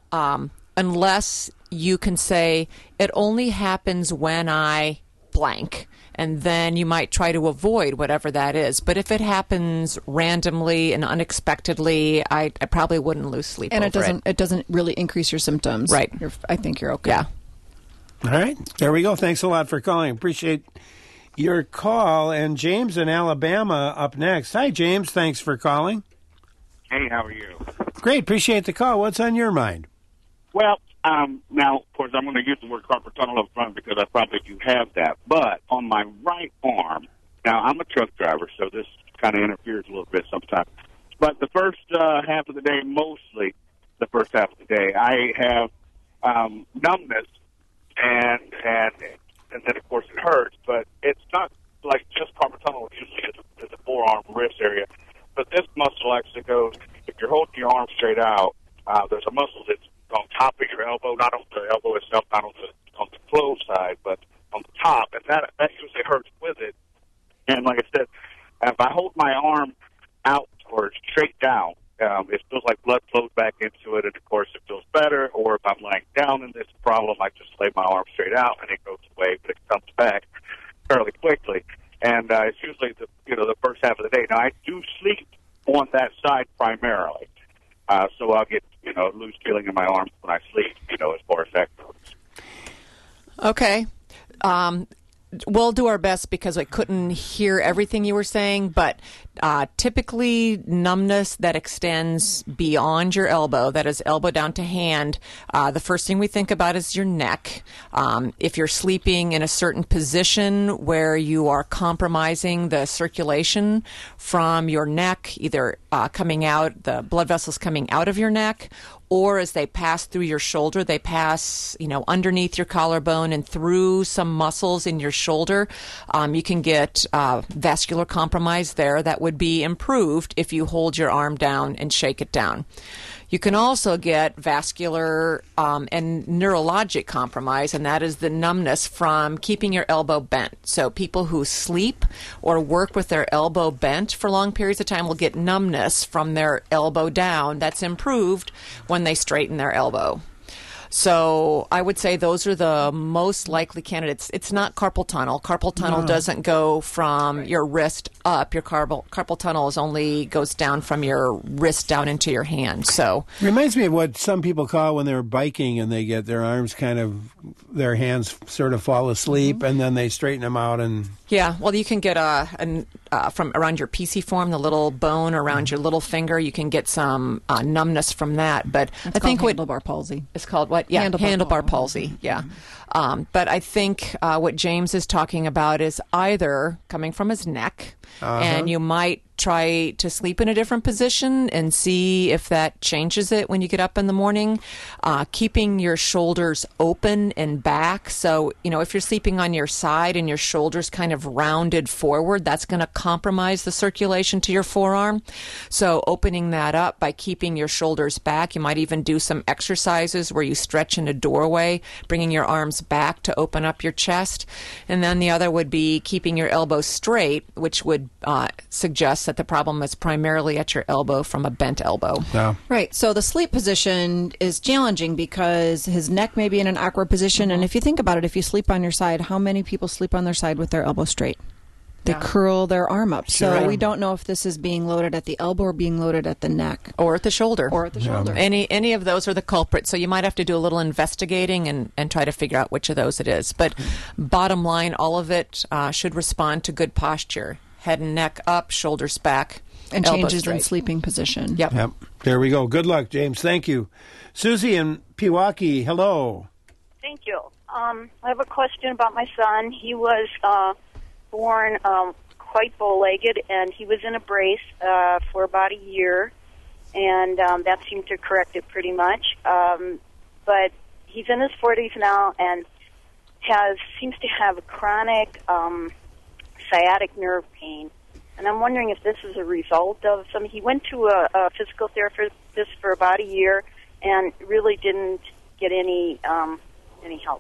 S3: Unless you can say it only happens when I blank, and then you might try to avoid whatever that is. But if it happens randomly and unexpectedly, I probably wouldn't lose sleep
S2: and
S3: over it.
S2: It doesn't really increase your symptoms.
S3: Right.
S2: I think you're okay.
S3: Yeah.
S1: All right. There we go. Thanks a lot for calling. Appreciate your call. And James in Alabama up next. Hi, James. Thanks for calling.
S15: Hey, how are you?
S1: Great. Appreciate the call. What's on your mind?
S15: Well, Now, of course, I'm going to use the word carpal tunnel up front because I probably do have that. But on my right arm, now I'm a truck driver, so this kind of interferes a little bit sometimes. But the first half of the day, mostly the first half of the day, I have numbness, and then, of course, it hurts. But it's not like just carpal tunnel. Usually it's the forearm wrist area. But this muscle actually goes, if you're holding your arm straight out, there's a muscle that's on top of your elbow, not on the elbow itself, not on the closed side, but on the top, and that usually hurts with it. And like I said, if I hold my arm out or straight down, it feels like blood flows back into it, and of course it feels better. Or if I'm lying down in this problem, I just lay my arm straight out, and it goes away, but it comes back fairly quickly. And it's usually the first half of the day. Now I do sleep on that side primarily, so I'll get loose feeling in my arms when I sleep. As far as that goes.
S3: Okay. We'll do our best because I couldn't hear everything you were saying, but typically numbness that extends beyond your elbow, that is elbow down to hand, the first thing we think about is your neck. If you're sleeping in a certain position where you are compromising the circulation from your neck, either coming out, the blood vessels coming out of your neck, or as they pass through your shoulder, they pass, underneath your collarbone and through some muscles in your shoulder. You can get vascular compromise there that would be improved if you hold your arm down and shake it down. You can also get vascular and neurologic compromise, and that is the numbness from keeping your elbow bent. So people who sleep or work with their elbow bent for long periods of time will get numbness from their elbow down. That's improved when they straighten their elbow. So I would say those are the most likely candidates. It's not carpal tunnel. Carpal tunnel doesn't go from your wrist up. Your carpal tunnel only goes down from your wrist down into your hand. So
S1: reminds me of what some people call when they're biking and they get their arms their hands sort of fall asleep, and then they straighten them out. And
S3: yeah, well, you can get from around your pisiform, the little bone around your little finger. You can get some numbness from that. But
S2: I think handlebar palsy.
S3: It's called what? Yeah, handlebar palsy. Yeah. But I think what James is talking about is either coming from his neck, and you might try to sleep in a different position and see if that changes it when you get up in the morning. Keeping your shoulders open and back. So, if you're sleeping on your side and your shoulders kind of rounded forward, that's going to compromise the circulation to your forearm. So opening that up by keeping your shoulders back. You might even do some exercises where you stretch in a doorway, bringing your arms back to open up your chest. And then the other would be keeping your elbows straight, which would suggest that the problem is primarily at your elbow from a bent elbow.
S1: Yeah.
S2: Right. So the sleep position is challenging because his neck may be in an awkward position. And if you think about it, if you sleep on your side, how many people sleep on their side with their elbow straight? They curl their arm up. So we don't know if this is being loaded at the elbow or being loaded at the neck.
S3: Or at the shoulder.
S2: Or at the shoulder.
S3: Any of those are the culprits. So you might have to do a little investigating and try to figure out which of those it is. But bottom line, all of it should respond to good posture. Head and neck up, shoulders back,
S2: and changes in sleeping position.
S3: Yep.
S1: There we go. Good luck, James. Thank you. Susie in Pewaukee, hello.
S16: Thank you. I have a question about my son. He was born quite bow-legged, and he was in a brace for about a year, and that seemed to correct it pretty much. But he's in his 40s now and seems to have a chronic sciatic nerve pain. And I'm wondering if this is a result of something. He went to a physical therapist for about a year and really didn't get any help.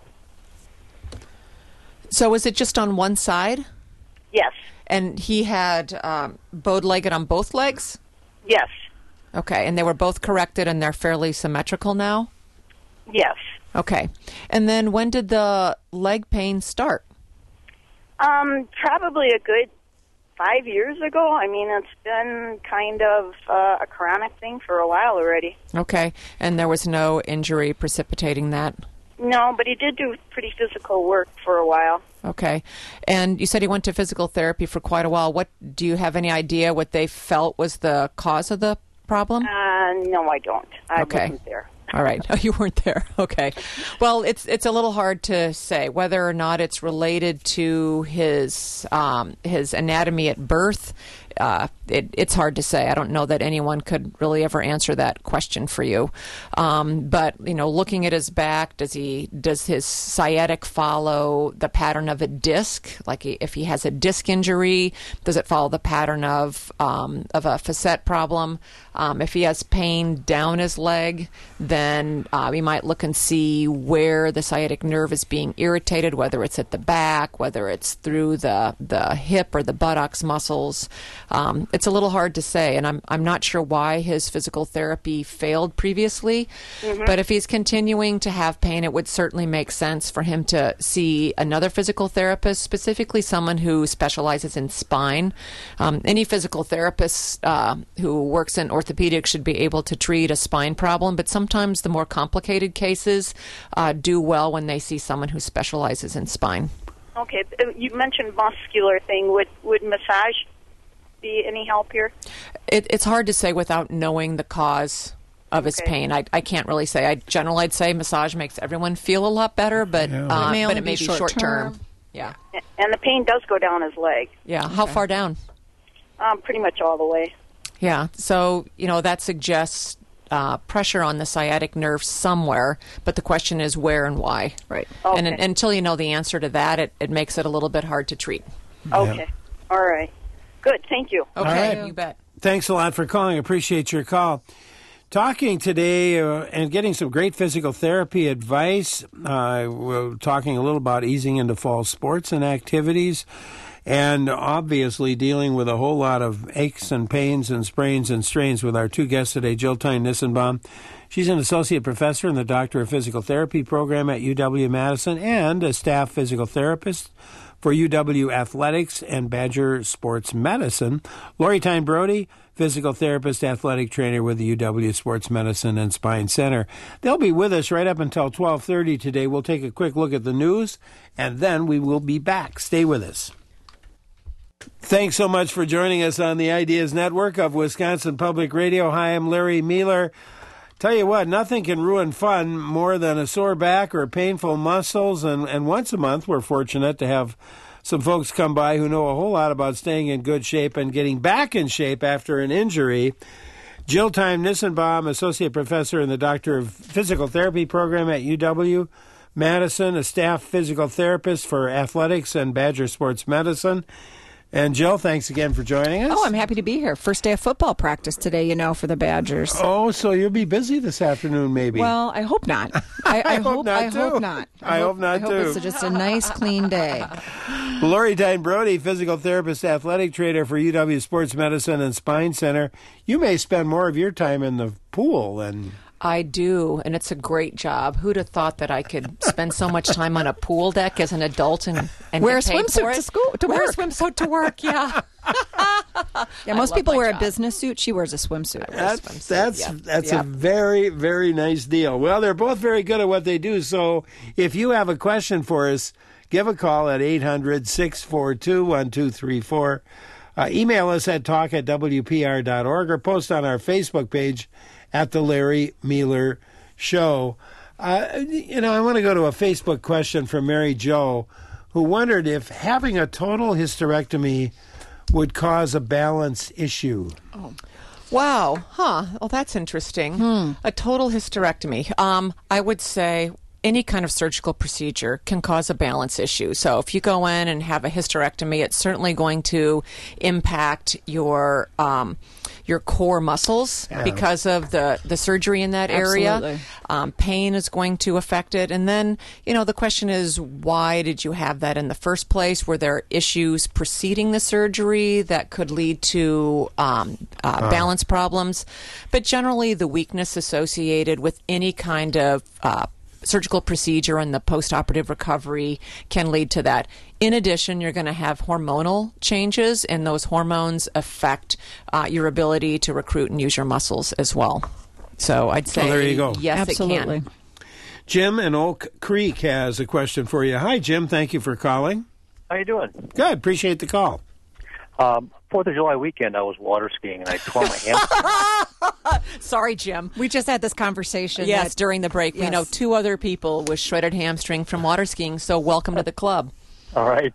S3: So was it just on one side?
S16: Yes.
S3: And he had bowed-legged on both legs?
S16: Yes.
S3: Okay, and they were both corrected and they're fairly symmetrical now?
S16: Yes.
S3: Okay. And then when did the leg pain start?
S16: Probably a good 5 years ago. I mean, it's been kind of a chronic thing for a while already.
S3: Okay. And there was no injury precipitating that?
S16: No, but he did do pretty physical work for a while.
S3: Okay. And you said he went to physical therapy for quite a while. Do you have any idea what they felt was the cause of the problem?
S16: No, I don't. I wasn't there.
S3: All right. Oh, you weren't there. Okay. Well, it's a little hard to say whether or not it's related to his anatomy at birth. It's hard to say. I don't know that anyone could really ever answer that question for you. But looking at his back, does his sciatic follow the pattern of a disc? Like if he has a disc injury, does it follow the pattern of a facet problem? If he has pain down his leg, then we might look and see where the sciatic nerve is being irritated, whether it's at the back, whether it's through the hip or the buttocks muscles. It's a little hard to say, and I'm not sure why his physical therapy failed previously. Mm-hmm. But if he's continuing to have pain, it would certainly make sense for him to see another physical therapist, specifically someone who specializes in spine. Any physical therapist who works in orthopedics should be able to treat a spine problem, but sometimes the more complicated cases do well when they see someone who specializes in spine.
S16: Okay, you mentioned muscular thing. Would massage be any help here?
S3: It's hard to say without knowing the cause of his pain. I can't really say. I'd say massage makes everyone feel a lot better, but it may be short term. Yeah.
S16: And the pain does go down his leg.
S3: Yeah. Okay. How far down?
S16: Pretty much all the way.
S3: Yeah. So, that suggests pressure on the sciatic nerve somewhere, but the question is where and why.
S2: Right.
S16: Okay.
S3: And until you know the answer to that, it makes it a little bit hard to treat.
S16: Okay.
S1: Yeah.
S16: All right. Good. Thank you.
S3: Okay.
S1: Right.
S3: You bet.
S1: Thanks a lot for calling. Appreciate your call. Talking today and getting some great physical therapy advice. We're talking a little about easing into fall sports and activities, and obviously dealing with a whole lot of aches and pains and sprains and strains with our two guests today, Jill Tyne-Nissenbaum. She's an associate professor in the Doctor of Physical Therapy program at UW-Madison and a staff physical therapist for UW Athletics and Badger Sports Medicine. Lori Tyne-Brody, physical therapist, athletic trainer with the UW Sports Medicine and Spine Center. They'll be with us right up until 12:30 today. We'll take a quick look at the news, and then we will be back. Stay with us. Thanks so much for joining us on the Ideas Network of Wisconsin Public Radio. Hi, I'm Larry Mueller. Tell you what, nothing can ruin fun more than a sore back or painful muscles, and once a month we're fortunate to have some folks come by who know a whole lot about staying in good shape and getting back in shape after an injury. Jill Tyne-Nissenbaum, associate professor in the Doctor of Physical Therapy program at UW-Madison, a staff physical therapist for athletics and Badger Sports Medicine. And Jill, thanks again for joining us.
S2: Oh, I'm happy to be here. First day of football practice today, for the Badgers.
S1: Oh, so you'll be busy this afternoon, maybe.
S2: Well, I hope not. I hope not. I hope not.
S1: I hope
S2: it's just a nice, clean day.
S1: Lori Tyne-Brody, physical therapist, athletic trainer for UW Sports Medicine and Spine Center. You may spend more of your time in the pool than...
S3: I do, and it's a great job. Who'd have thought that I could spend so much time on a pool deck as an adult and
S2: wear a
S3: get paid
S2: swimsuit
S3: for it?
S2: to school to
S3: wear
S2: work.
S3: a swimsuit to work, yeah.
S2: Yeah, most people wear a business suit. She wears a swimsuit.
S1: That's a very, very nice deal. Well, they're both very good at what they do, so if you have a question for us, give a call at 800-642-1234. Email us at talk@wpr.org or post on our Facebook page at The Larry Mueller Show. I want to go to a Facebook question from Mary Jo, who wondered if having a total hysterectomy would cause a balance issue.
S3: Oh. Wow. Huh. Well, that's interesting. A total hysterectomy. I would say any kind of surgical procedure can cause a balance issue. So if you go in and have a hysterectomy, it's certainly going to impact your core muscles because of the surgery in that area. Pain is going to affect it. And then, the question is, why did you have that in the first place? Were there issues preceding the surgery that could lead to balance problems? But generally, the weakness associated with any kind of surgical procedure and the postoperative recovery can lead to that. In addition, you're going to have hormonal changes, and those hormones affect your ability to recruit and use your muscles as well. So I'd say,
S1: there you go.
S3: Yes,
S2: absolutely.
S3: It can.
S1: Jim in Oak Creek has a question for you. Hi, Jim. Thank you for calling.
S17: How you doing?
S1: Good. Appreciate the call.
S17: 4th of July weekend, I was water skiing and I tore my hamstring.
S3: Sorry, Jim.
S2: We just had this conversation.
S3: Yes, during the break.
S2: Yes.
S3: We know 2 other people with shredded hamstring from water skiing, so welcome to the club.
S17: All right.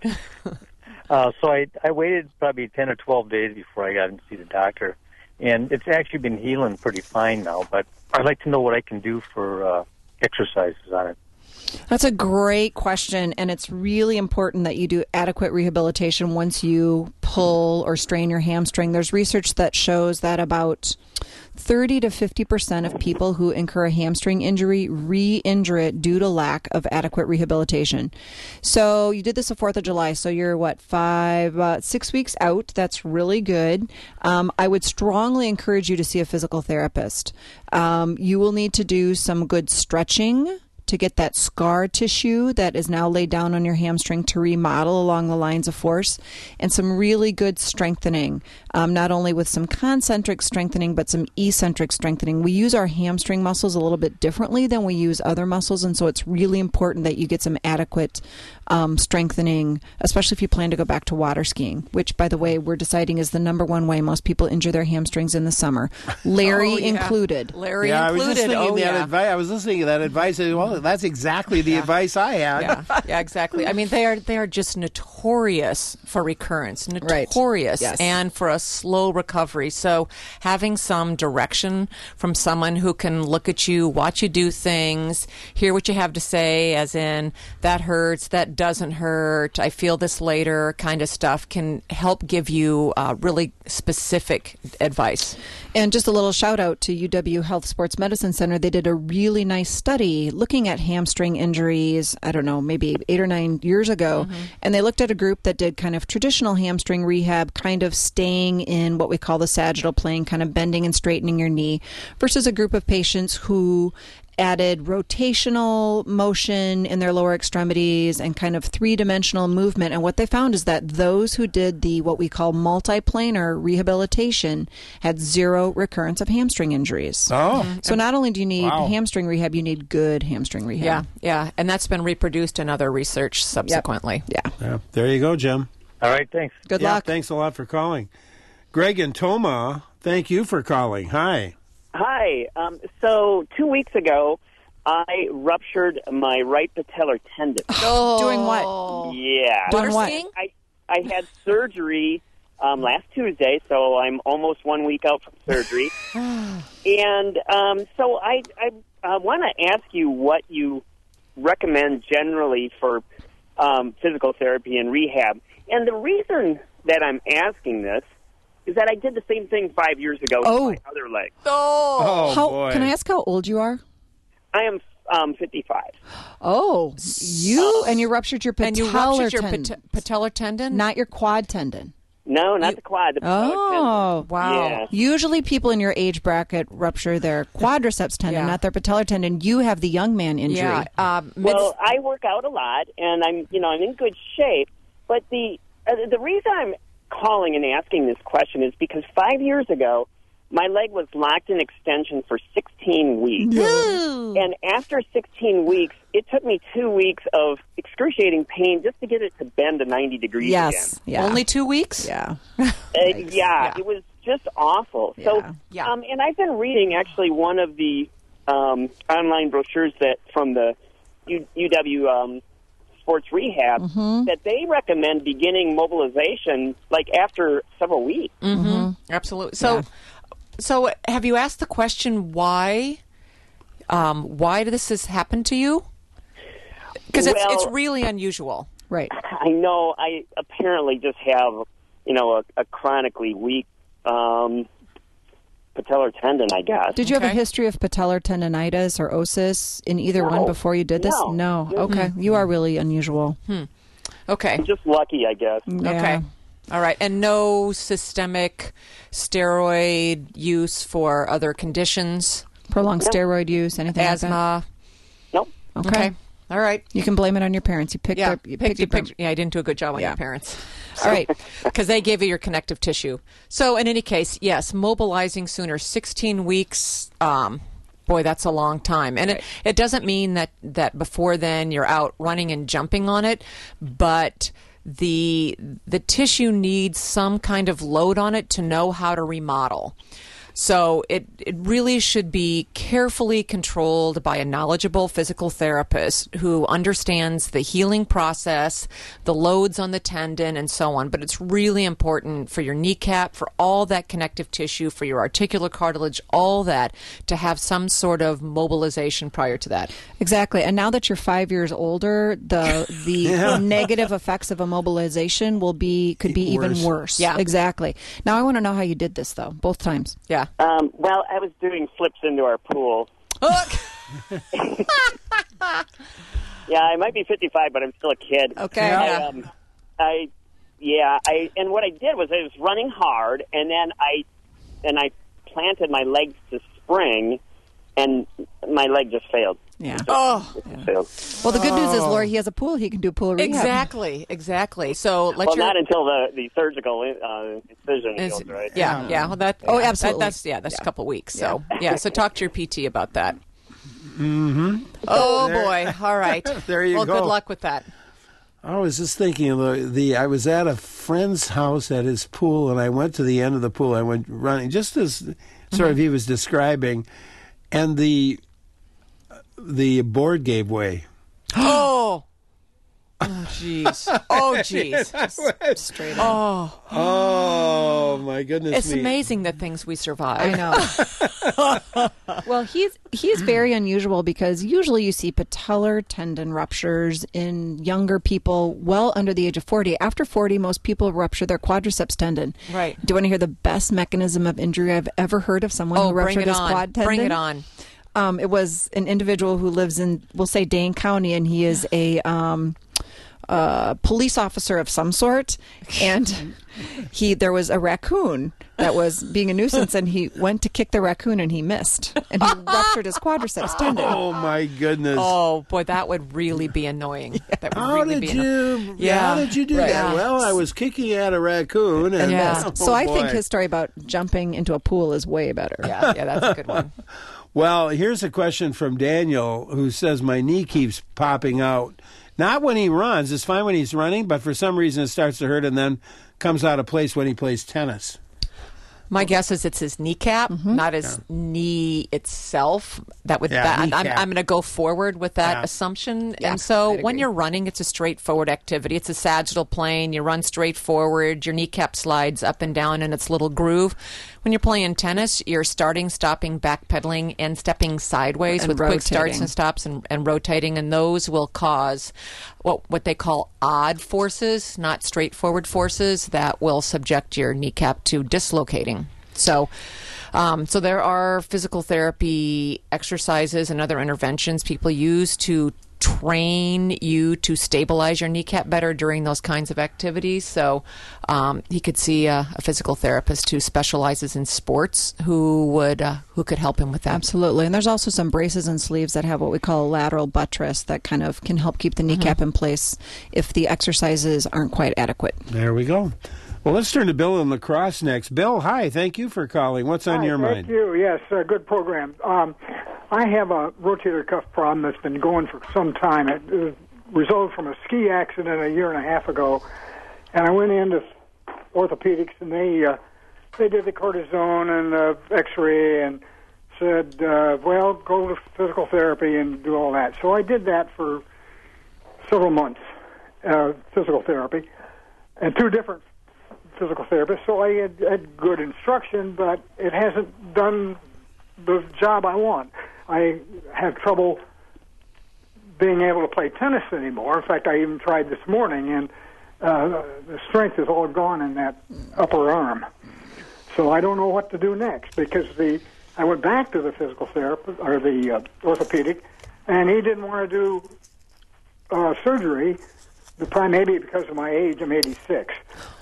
S17: So I waited probably 10 or 12 days before I got in to see the doctor. And it's actually been healing pretty fine now, but I'd like to know what I can do for exercises on it.
S2: That's a great question, and it's really important that you do adequate rehabilitation once you pull or strain your hamstring. There's research that shows that about 30 to 50% of people who incur a hamstring injury re-injure it due to lack of adequate rehabilitation. So you did this the 4th of July, so you're, 6 weeks out. That's really good. I would strongly encourage you to see a physical therapist. You will need to do some good stretching to get that scar tissue that is now laid down on your hamstring to remodel along the lines of force, and some really good strengthening, not only with some concentric strengthening, but some eccentric strengthening. We use our hamstring muscles a little bit differently than we use other muscles, and so it's really important that you get some adequate strengthening, especially if you plan to go back to water skiing, which, by the way, we're deciding is the number one way most people injure their hamstrings in the summer. Larry included.
S3: Larry
S1: I
S3: included.
S1: was just thinking I was listening to that advice. Well, that's exactly the advice I had.
S3: Yeah, exactly. I mean, they are just notorious for recurrence, notorious,
S2: Yes.
S3: and for a slow recovery. So having some direction from someone who can look at you, watch you do things, hear what you have to say, as in, that hurts, that doesn't hurt, I feel this later kind of stuff, can help give you really specific advice.
S2: And just a little shout out to UW Health Sports Medicine Center. They did a really nice study looking at hamstring injuries, I don't know, maybe 8 or 9 years ago.
S3: Mm-hmm.
S2: And they looked at a group that did kind of traditional hamstring rehab, kind of staying in what we call the sagittal plane, kind of bending and straightening your knee, versus a group of patients who added rotational motion in their lower extremities and kind of three-dimensional movement. And what they found is that those who did the what we call multiplanar rehabilitation had 0 recurrence of hamstring injuries.
S1: Oh.
S2: So not only do you need hamstring rehab, you need good hamstring rehab.
S3: Yeah. And that's been reproduced in other research subsequently.
S2: Yeah.
S1: There you go, Jim.
S17: All right, thanks.
S2: Good luck.
S1: Thanks a lot for calling. Greg and Toma, thank you for calling. Hi.
S18: Hi. So 2 weeks ago, I ruptured my right patellar tendon.
S2: Doing what?
S18: Yeah.
S2: Doing what?
S18: I had surgery last Tuesday, so I'm almost 1 week out from surgery. And so I want to ask you what you recommend generally for physical therapy and rehab. And the reason that I'm asking this is that I did the same thing 5 years ago with my other leg.
S1: Boy.
S2: Can I ask how old you are?
S18: I am 55.
S2: Oh, and you ruptured your patellar
S3: And you ruptured your
S2: tendon.
S3: patellar tendon?
S2: Not your quad tendon.
S18: No, not the quad. The patellar tendon.
S3: Wow.
S18: Yeah.
S2: Usually people in your age bracket rupture their quadriceps tendon, not their patellar tendon. You have the young man injury.
S3: Yeah.
S18: Well, I work out a lot, and I'm in good shape. But the reason I'm calling and asking this question is because 5 years ago, my leg was locked in extension for 16 weeks. And after 16 weeks, it took me 2 weeks of excruciating pain just to get it to bend to 90 degrees again.
S2: Yeah.
S3: Only 2 weeks?
S2: Yeah.
S18: It was just awful.
S2: Yeah.
S18: So,
S3: Yeah.
S18: and I've been reading actually one of the online brochures that from the UW Sports Rehab that they recommend beginning mobilization like after several weeks.
S3: Mm-hmm. Absolutely. So have you asked the question why this has happened to you? Because it's really unusual.
S2: Right.
S18: I know. I apparently just have, a chronically weak patellar tendon, I guess.
S2: Did you have a history of patellar tendonitis or osis in either one before you did this?
S18: No.
S2: Okay. You are really unusual.
S3: Okay.
S18: I'm just lucky, I guess.
S3: Okay. All right. And no systemic steroid use for other conditions?
S2: Prolonged steroid use, anything like that?
S3: Asthma?
S18: Nope.
S3: Okay. All right.
S2: You can blame it on your parents. You picked
S3: Yeah,
S2: their,
S3: I didn't do a good job on your parents.
S2: All right.
S3: Because they gave you your connective tissue. So in any case, yes, mobilizing sooner. 16 weeks, boy, that's a long time. And it doesn't mean that before then you're out running and jumping on it, but the tissue needs some kind of load on it to know how to remodel. So it really should be carefully controlled by a knowledgeable physical therapist who understands the healing process, the loads on the tendon, and so on. But it's really important for your kneecap, for all that connective tissue, for your articular cartilage, all that, to have some sort of mobilization prior to that.
S2: Exactly. And now that you're 5 years older, the negative effects of immobilization could be even worse.
S3: Yeah.
S2: Exactly. Now I want to know how you did this, though, both times.
S3: Yeah.
S18: Well, I was doing flips into our pool. Yeah, I might be 55, but I'm still a kid.
S3: Okay.
S18: And what I did was I was running hard, and then I planted my legs to spring, and my leg just failed.
S2: Yeah.
S18: Failed.
S2: Well, the good news is, Lori, he has a pool. He can do pool rehab.
S3: Exactly. So
S18: not until the surgical incision heals, right?
S3: Yeah. Well,
S2: absolutely.
S3: That's a couple of weeks. So so talk to your PT about that.
S1: Mm-hmm.
S3: Oh boy! All right.
S1: There you go.
S3: Well, good luck with that.
S1: I was just thinking of I was at a friend's house at his pool, and I went to the end of the pool. I went running, just as sort of he was describing, and the board gave way.
S3: Oh, jeez. Straight up.
S1: Oh, my goodness.
S3: It's amazing the things we survive.
S2: I know. Well, he's very unusual because usually you see patellar tendon ruptures in younger people well under the age of 40. After 40, most people rupture their quadriceps tendon.
S3: Right.
S2: Do you want to hear the best mechanism of injury I've ever heard of someone who ruptured his quad tendon?
S3: Bring it on.
S2: It was an individual who lives in, we'll say, Dane County, and he is a police officer of some sort. And there was a raccoon that was being a nuisance, and he went to kick the raccoon, and he missed, and he ruptured his quadriceps tendon.
S1: Oh my goodness!
S3: Oh boy, that would really be annoying. That would
S1: How did you do that?
S3: Yeah.
S1: Well, I was kicking at a raccoon, and
S2: so I think his story about jumping into a pool is way better.
S3: Yeah, that's a good one.
S1: Well, here's a question from Daniel, who says, my knee keeps popping out. Not when he runs. It's fine when he's running, but for some reason it starts to hurt and then comes out of place when he plays tennis.
S3: My guess is it's his kneecap, not his knee itself. I'm going to go forward with that assumption.
S2: Yeah,
S3: and so when you're running, it's a straightforward activity. It's a sagittal plane. You run straight forward. Your kneecap slides up and down in its little groove. When you're playing tennis, you're starting, stopping, backpedaling, and stepping sideways with quick starts and stops and rotating, and those will cause what they call odd forces, not straightforward forces, that will subject your kneecap to dislocating. So there are physical therapy exercises and other interventions people use to train you to stabilize your kneecap better during those kinds of activities. So he could see a physical therapist who specializes in sports who could help him with that.
S2: Absolutely. And there's also some braces and sleeves that have what we call a lateral buttress that kind of can help keep the kneecap in place if the exercises aren't quite adequate.
S1: There we go. Well, let's turn to Bill in La Crosse next. Bill, hi. Thank you for calling. What's on your mind?
S14: Thank you. Yes, good program. I have a rotator cuff problem that's been going for some time. It resulted from a ski accident 1.5 years ago, and I went into orthopedics, and they did the cortisone and the X-ray and said, well, go to physical therapy and do all that. So I did that for several months, physical therapy, and 2 different physical therapists. So I had good instruction, but it hasn't done the job I want. I have trouble being able to play tennis anymore. In fact, I even tried this morning, and the strength is all gone in that upper arm. So I don't know what to do next, because I went back to the physical therapist, or the orthopedic, and he didn't want to do surgery, maybe because of my age. I'm 86.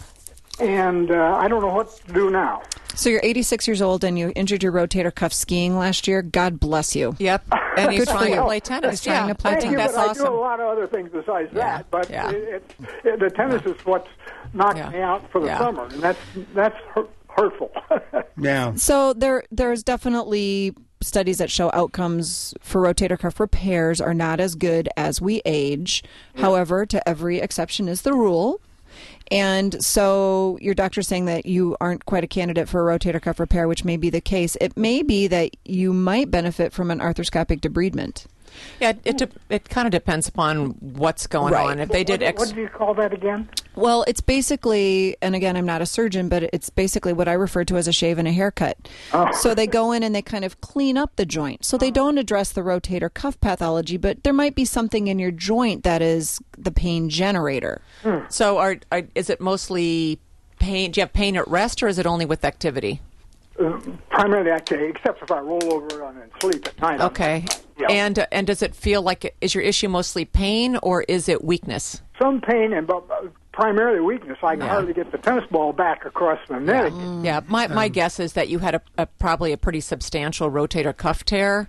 S14: And I don't know what to do now.
S2: So you're 86 years old and you injured your rotator cuff skiing last year. God bless you.
S3: Yep. And he's trying to play tennis.
S2: He's trying to play tennis.
S3: That's awesome.
S14: I do a lot of other things besides that, but the tennis is what's knocked me out for the summer, and that's hurtful.
S1: Yeah.
S2: So there's definitely studies that show outcomes for rotator cuff repairs are not as good as we age. However, to every exception is the rule. And so your doctor's saying that you aren't quite a candidate for a rotator cuff repair, which may be the case. It may be that you might benefit from an arthroscopic debridement.
S3: Yeah, it kind of depends upon what's going on. If they did,
S14: what do you call that again?
S2: Well, it's basically, and again, I'm not a surgeon, but it's basically what I refer to as a shave and a haircut.
S14: Oh.
S2: So they go in and they kind of clean up the joint. So they don't address the rotator cuff pathology, but there might be something in your joint that is the pain generator.
S3: So is it mostly pain? Do you have pain at rest, or is it only with activity?
S14: Primarily activity, except if I roll over and sleep at night.
S3: Okay.
S14: Yeah.
S3: And does it feel like, is your issue mostly pain or is it weakness?
S14: Some pain and primarily weakness. I can hardly get the tennis ball back across my neck.
S3: Yeah, my guess is that you had probably a pretty substantial rotator cuff tear,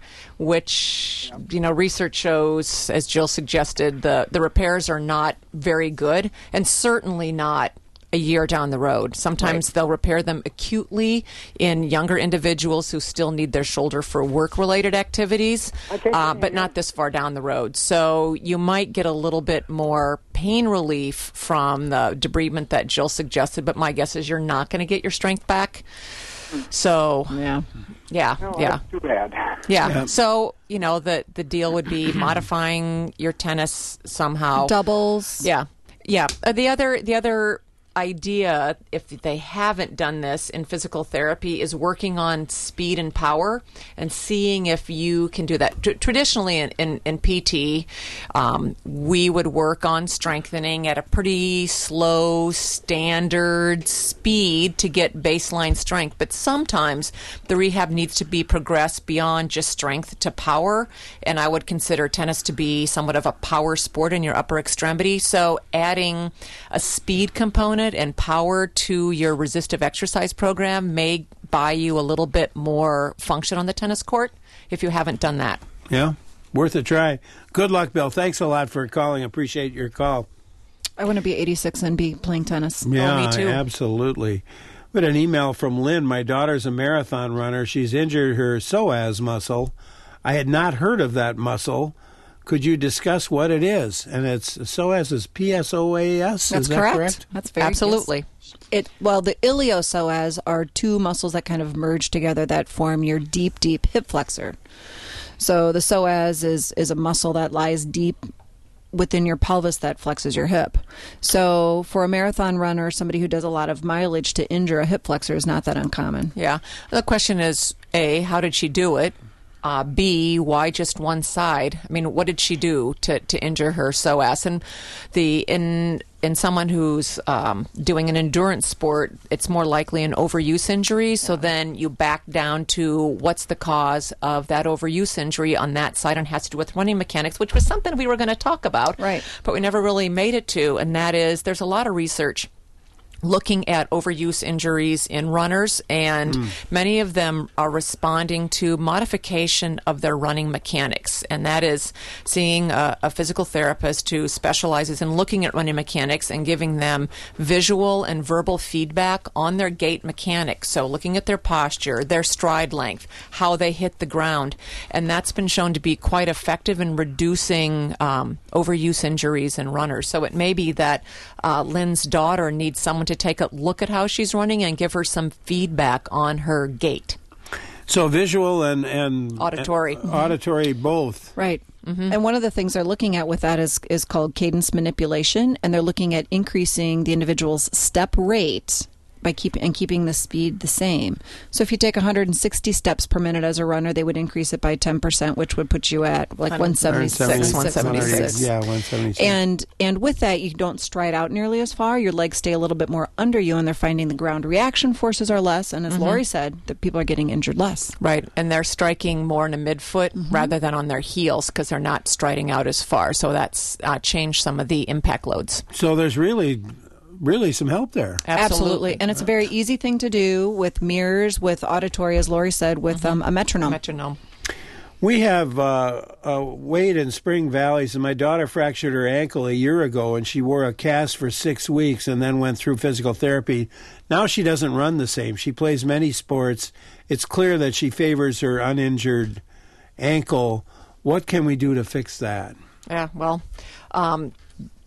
S3: which research shows, as Jill suggested, the repairs are not very good, and certainly not a year down the road. Sometimes they'll repair them acutely in younger individuals who still need their shoulder for work-related activities, but not this far down the road. So you might get a little bit more pain relief from the debridement that Jill suggested, but my guess is you're not going to get your strength back. So,
S14: No, that's too bad.
S3: Yeah. So, the deal would be modifying your tennis somehow.
S2: Doubles.
S3: Yeah. The other idea, if they haven't done this in physical therapy, is working on speed and power and seeing if you can do that. Traditionally in PT, we would work on strengthening at a pretty slow standard speed to get baseline strength, but sometimes the rehab needs to be progressed beyond just strength to power, and I would consider tennis to be somewhat of a power sport in your upper extremity. So adding a speed component and power to your resistive exercise program may buy you a little bit more function on the tennis court if you haven't done that.
S1: Yeah, worth a try. Good luck, Bill. Thanks a lot for calling. Appreciate your call.
S2: I want to be 86 and be playing tennis.
S1: Yeah,
S3: me too.
S1: Absolutely. We had an email from Lynn. My daughter's a marathon runner. She's injured her psoas muscle. I had not heard of that muscle. Could you discuss what it is? And it's psoas is P-S-O-A-S.
S2: That's
S1: is that correct?
S2: That's very
S3: absolutely.
S2: Yes. The iliopsoas are two muscles that kind of merge together that form your deep hip flexor. So the psoas is a muscle that lies deep within your pelvis that flexes your hip. So for a marathon runner, somebody who does a lot of mileage, to injure a hip flexor is not that uncommon.
S3: Yeah. The question is, A, how did she do it? B, why just one side? I mean, what did she do to injure her psoas? And in someone who's doing an endurance sport, it's more likely an overuse injury. So then you back down to what's the cause of that overuse injury on that side, and has to do with running mechanics, which was something we were going to talk about,
S2: right? But
S3: we never really made it to, and that is there's a lot of research looking at overuse injuries in runners, and many of them are responding to modification of their running mechanics, and that is seeing a physical therapist who specializes in looking at running mechanics and giving them visual and verbal feedback on their gait mechanics, so looking at their posture, their stride length, how they hit the ground, and that's been shown to be quite effective in reducing overuse injuries in runners. So it may be that Lynn's daughter needs someone to take a look at how she's running and give her some feedback on her gait.
S1: So visual and
S3: auditory.
S1: Auditory both.
S2: Right. Mm-hmm. And one of the things they're looking at with that is called cadence manipulation, and they're looking at increasing the individual's step rate by keeping the speed the same. So if you take 160 steps per minute as a runner, they would increase it by 10%, which would put you at like 176.
S3: 176.
S1: Yeah, 176.
S2: And with that, you don't stride out nearly as far. Your legs stay a little bit more under you, and they're finding the ground reaction forces are less. And as Lori said, that people are getting injured less.
S3: Right, and they're striking more in a midfoot rather than on their heels because they're not striding out as far. So that's changed some of the impact loads.
S1: So there's really some help there.
S2: Absolutely. And it's a very easy thing to do with mirrors, with auditory, as Lori said, with a metronome.
S1: We have Wade in Spring Valley, and my daughter fractured her ankle a year ago, and she wore a cast for 6 weeks and then went through physical therapy. Now she doesn't run the same. She plays many sports. It's clear that she favors her uninjured ankle. What can we do to fix that?
S3: Yeah, well,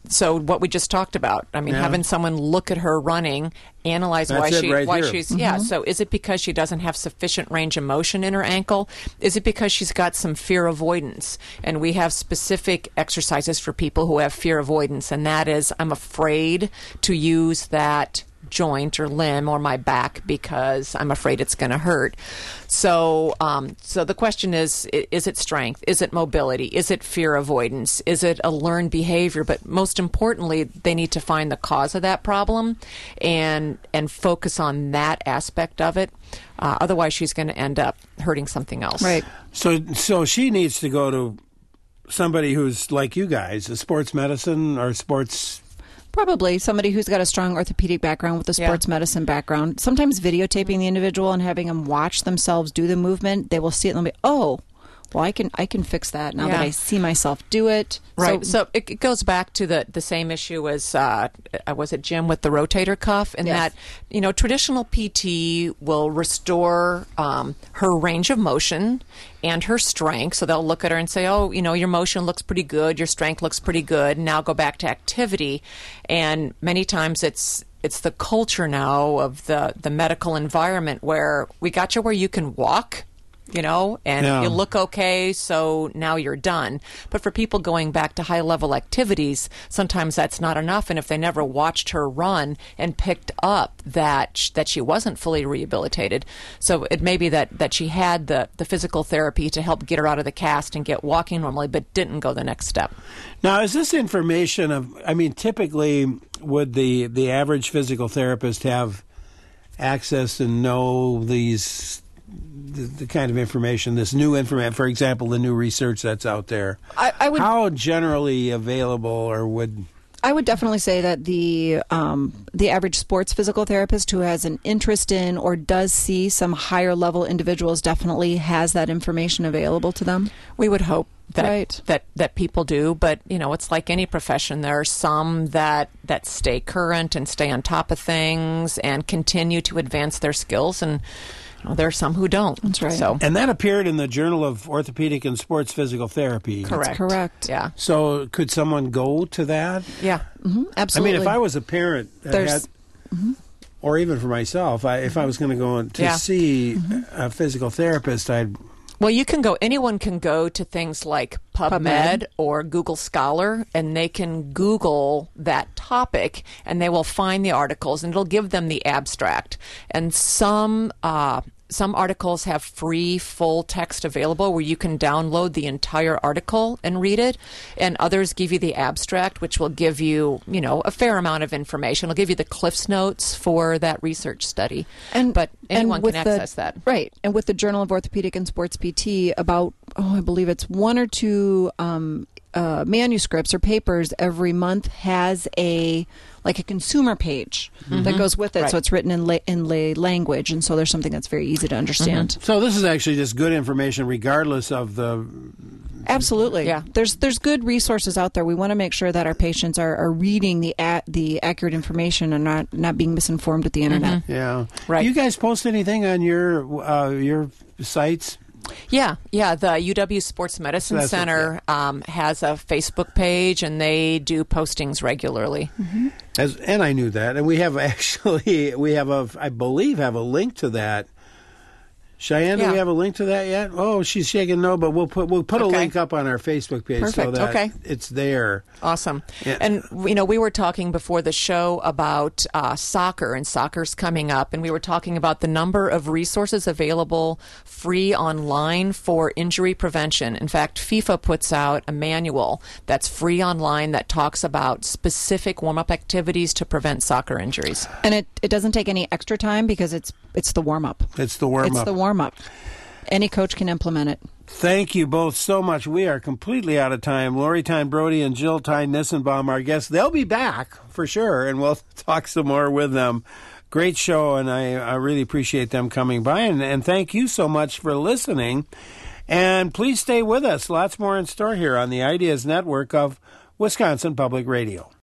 S3: So what we just talked about, I mean, having someone look at her running, analyze why she's, so is it because she doesn't have sufficient range of motion in her ankle? Is it because she's got some fear avoidance? And we have specific exercises for people who have fear avoidance, and that is, I'm afraid to use that joint or limb or my back because I'm afraid it's going to hurt. So the question is it strength? Is it mobility? Is it fear avoidance? Is it a learned behavior? But most importantly, they need to find the cause of that problem and focus on that aspect of it. Otherwise, she's going to end up hurting something else.
S2: Right.
S1: So she needs to go to somebody who's like you guys, a sports medicine or sports.
S2: Probably somebody who's got a strong orthopedic background with a sports medicine background. Sometimes videotaping the individual and having them watch themselves do the movement, they will see it and they'll be, oh, well, I can fix that now that I see myself do it.
S3: Right. So it goes back to the same issue as was it Jim with the rotator cuff, and that traditional PT will restore her range of motion and her strength. So they'll look at her and say, oh, your motion looks pretty good, your strength looks pretty good. Now go back to activity, and many times it's the culture now of the medical environment where we got you where you can walk. You look okay, so now you're done. But for people going back to high-level activities, sometimes that's not enough. And if they never watched her run and picked up that she wasn't fully rehabilitated, so it may be that she had the physical therapy to help get her out of the cast and get walking normally, but didn't go the next step.
S1: Now, is this information typically would the average physical therapist have access and know the kind of information, this new information, for example, the new research that's out there?
S2: I would,
S1: how generally available, or would...
S2: I would definitely say that the average sports physical therapist who has an interest in or does see some higher level individuals definitely has that information available to them.
S3: We would hope that people do, but it's like any profession. There are some that stay current and stay on top of things and continue to advance their skills, and there are some who don't.
S2: That's right.
S3: So,
S1: and that appeared in the Journal of Orthopedic and Sports Physical Therapy.
S3: Correct.
S2: That's correct.
S3: Yeah.
S1: So could someone go to that?
S3: Yeah.
S2: Mm-hmm. Absolutely.
S1: I mean, if I was a parent or even for myself, if I was going to go to see a physical therapist,
S3: anyone can go to things like PubMed or Google Scholar, and they can Google that topic, and they will find the articles, and it'll give them the abstract. And some articles have free full text available where you can download the entire article and read it, and others give you the abstract, which will give you, a fair amount of information. It'll give you the Cliffs Notes for that research study. But anyone can access that.
S2: Right. And with the Journal of Orthopedic and Sports PT, about, I believe it's 1 or 2 manuscripts or papers every month has a consumer page that goes with it. Right. So it's written in lay language, and so there's something that's very easy to understand.
S1: Mm-hmm. So this is actually just good information regardless of the...
S2: Absolutely. Yeah. There's good resources out there. We want to make sure that our patients are reading the accurate information and not being misinformed with the internet.
S1: Mm-hmm. Yeah.
S3: Right.
S1: Do you guys post anything on your sites?
S3: Yeah. The UW Sports Medicine Center has a Facebook page, and they do postings regularly.
S2: Mm-hmm.
S1: And I knew that. And we have I believe have a link to that. Cheyenne, do we have a link to that yet? Oh, she's shaking no, but we'll put a link up on our Facebook page.
S3: Perfect.
S1: So that it's there.
S3: Awesome.
S1: Yeah.
S3: And, we were talking before the show about soccer, and soccer's coming up, and we were talking about the number of resources available free online for injury prevention. In fact, FIFA puts out a manual that's free online that talks about specific warm-up activities to prevent soccer injuries.
S2: And it doesn't take any extra time because it's the warm-up.
S1: It's the warm-up.
S2: It's the warm-up. Any coach can implement it.
S1: Thank you both so much. We are completely out of time. Lori Tyne Brody and Jill Tyne Nissenbaum, our guests. They'll be back for sure, and we'll talk some more with them. Great show, and I really appreciate them coming by. And thank you so much for listening. And please stay with us. Lots more in store here on the Ideas Network of Wisconsin Public Radio.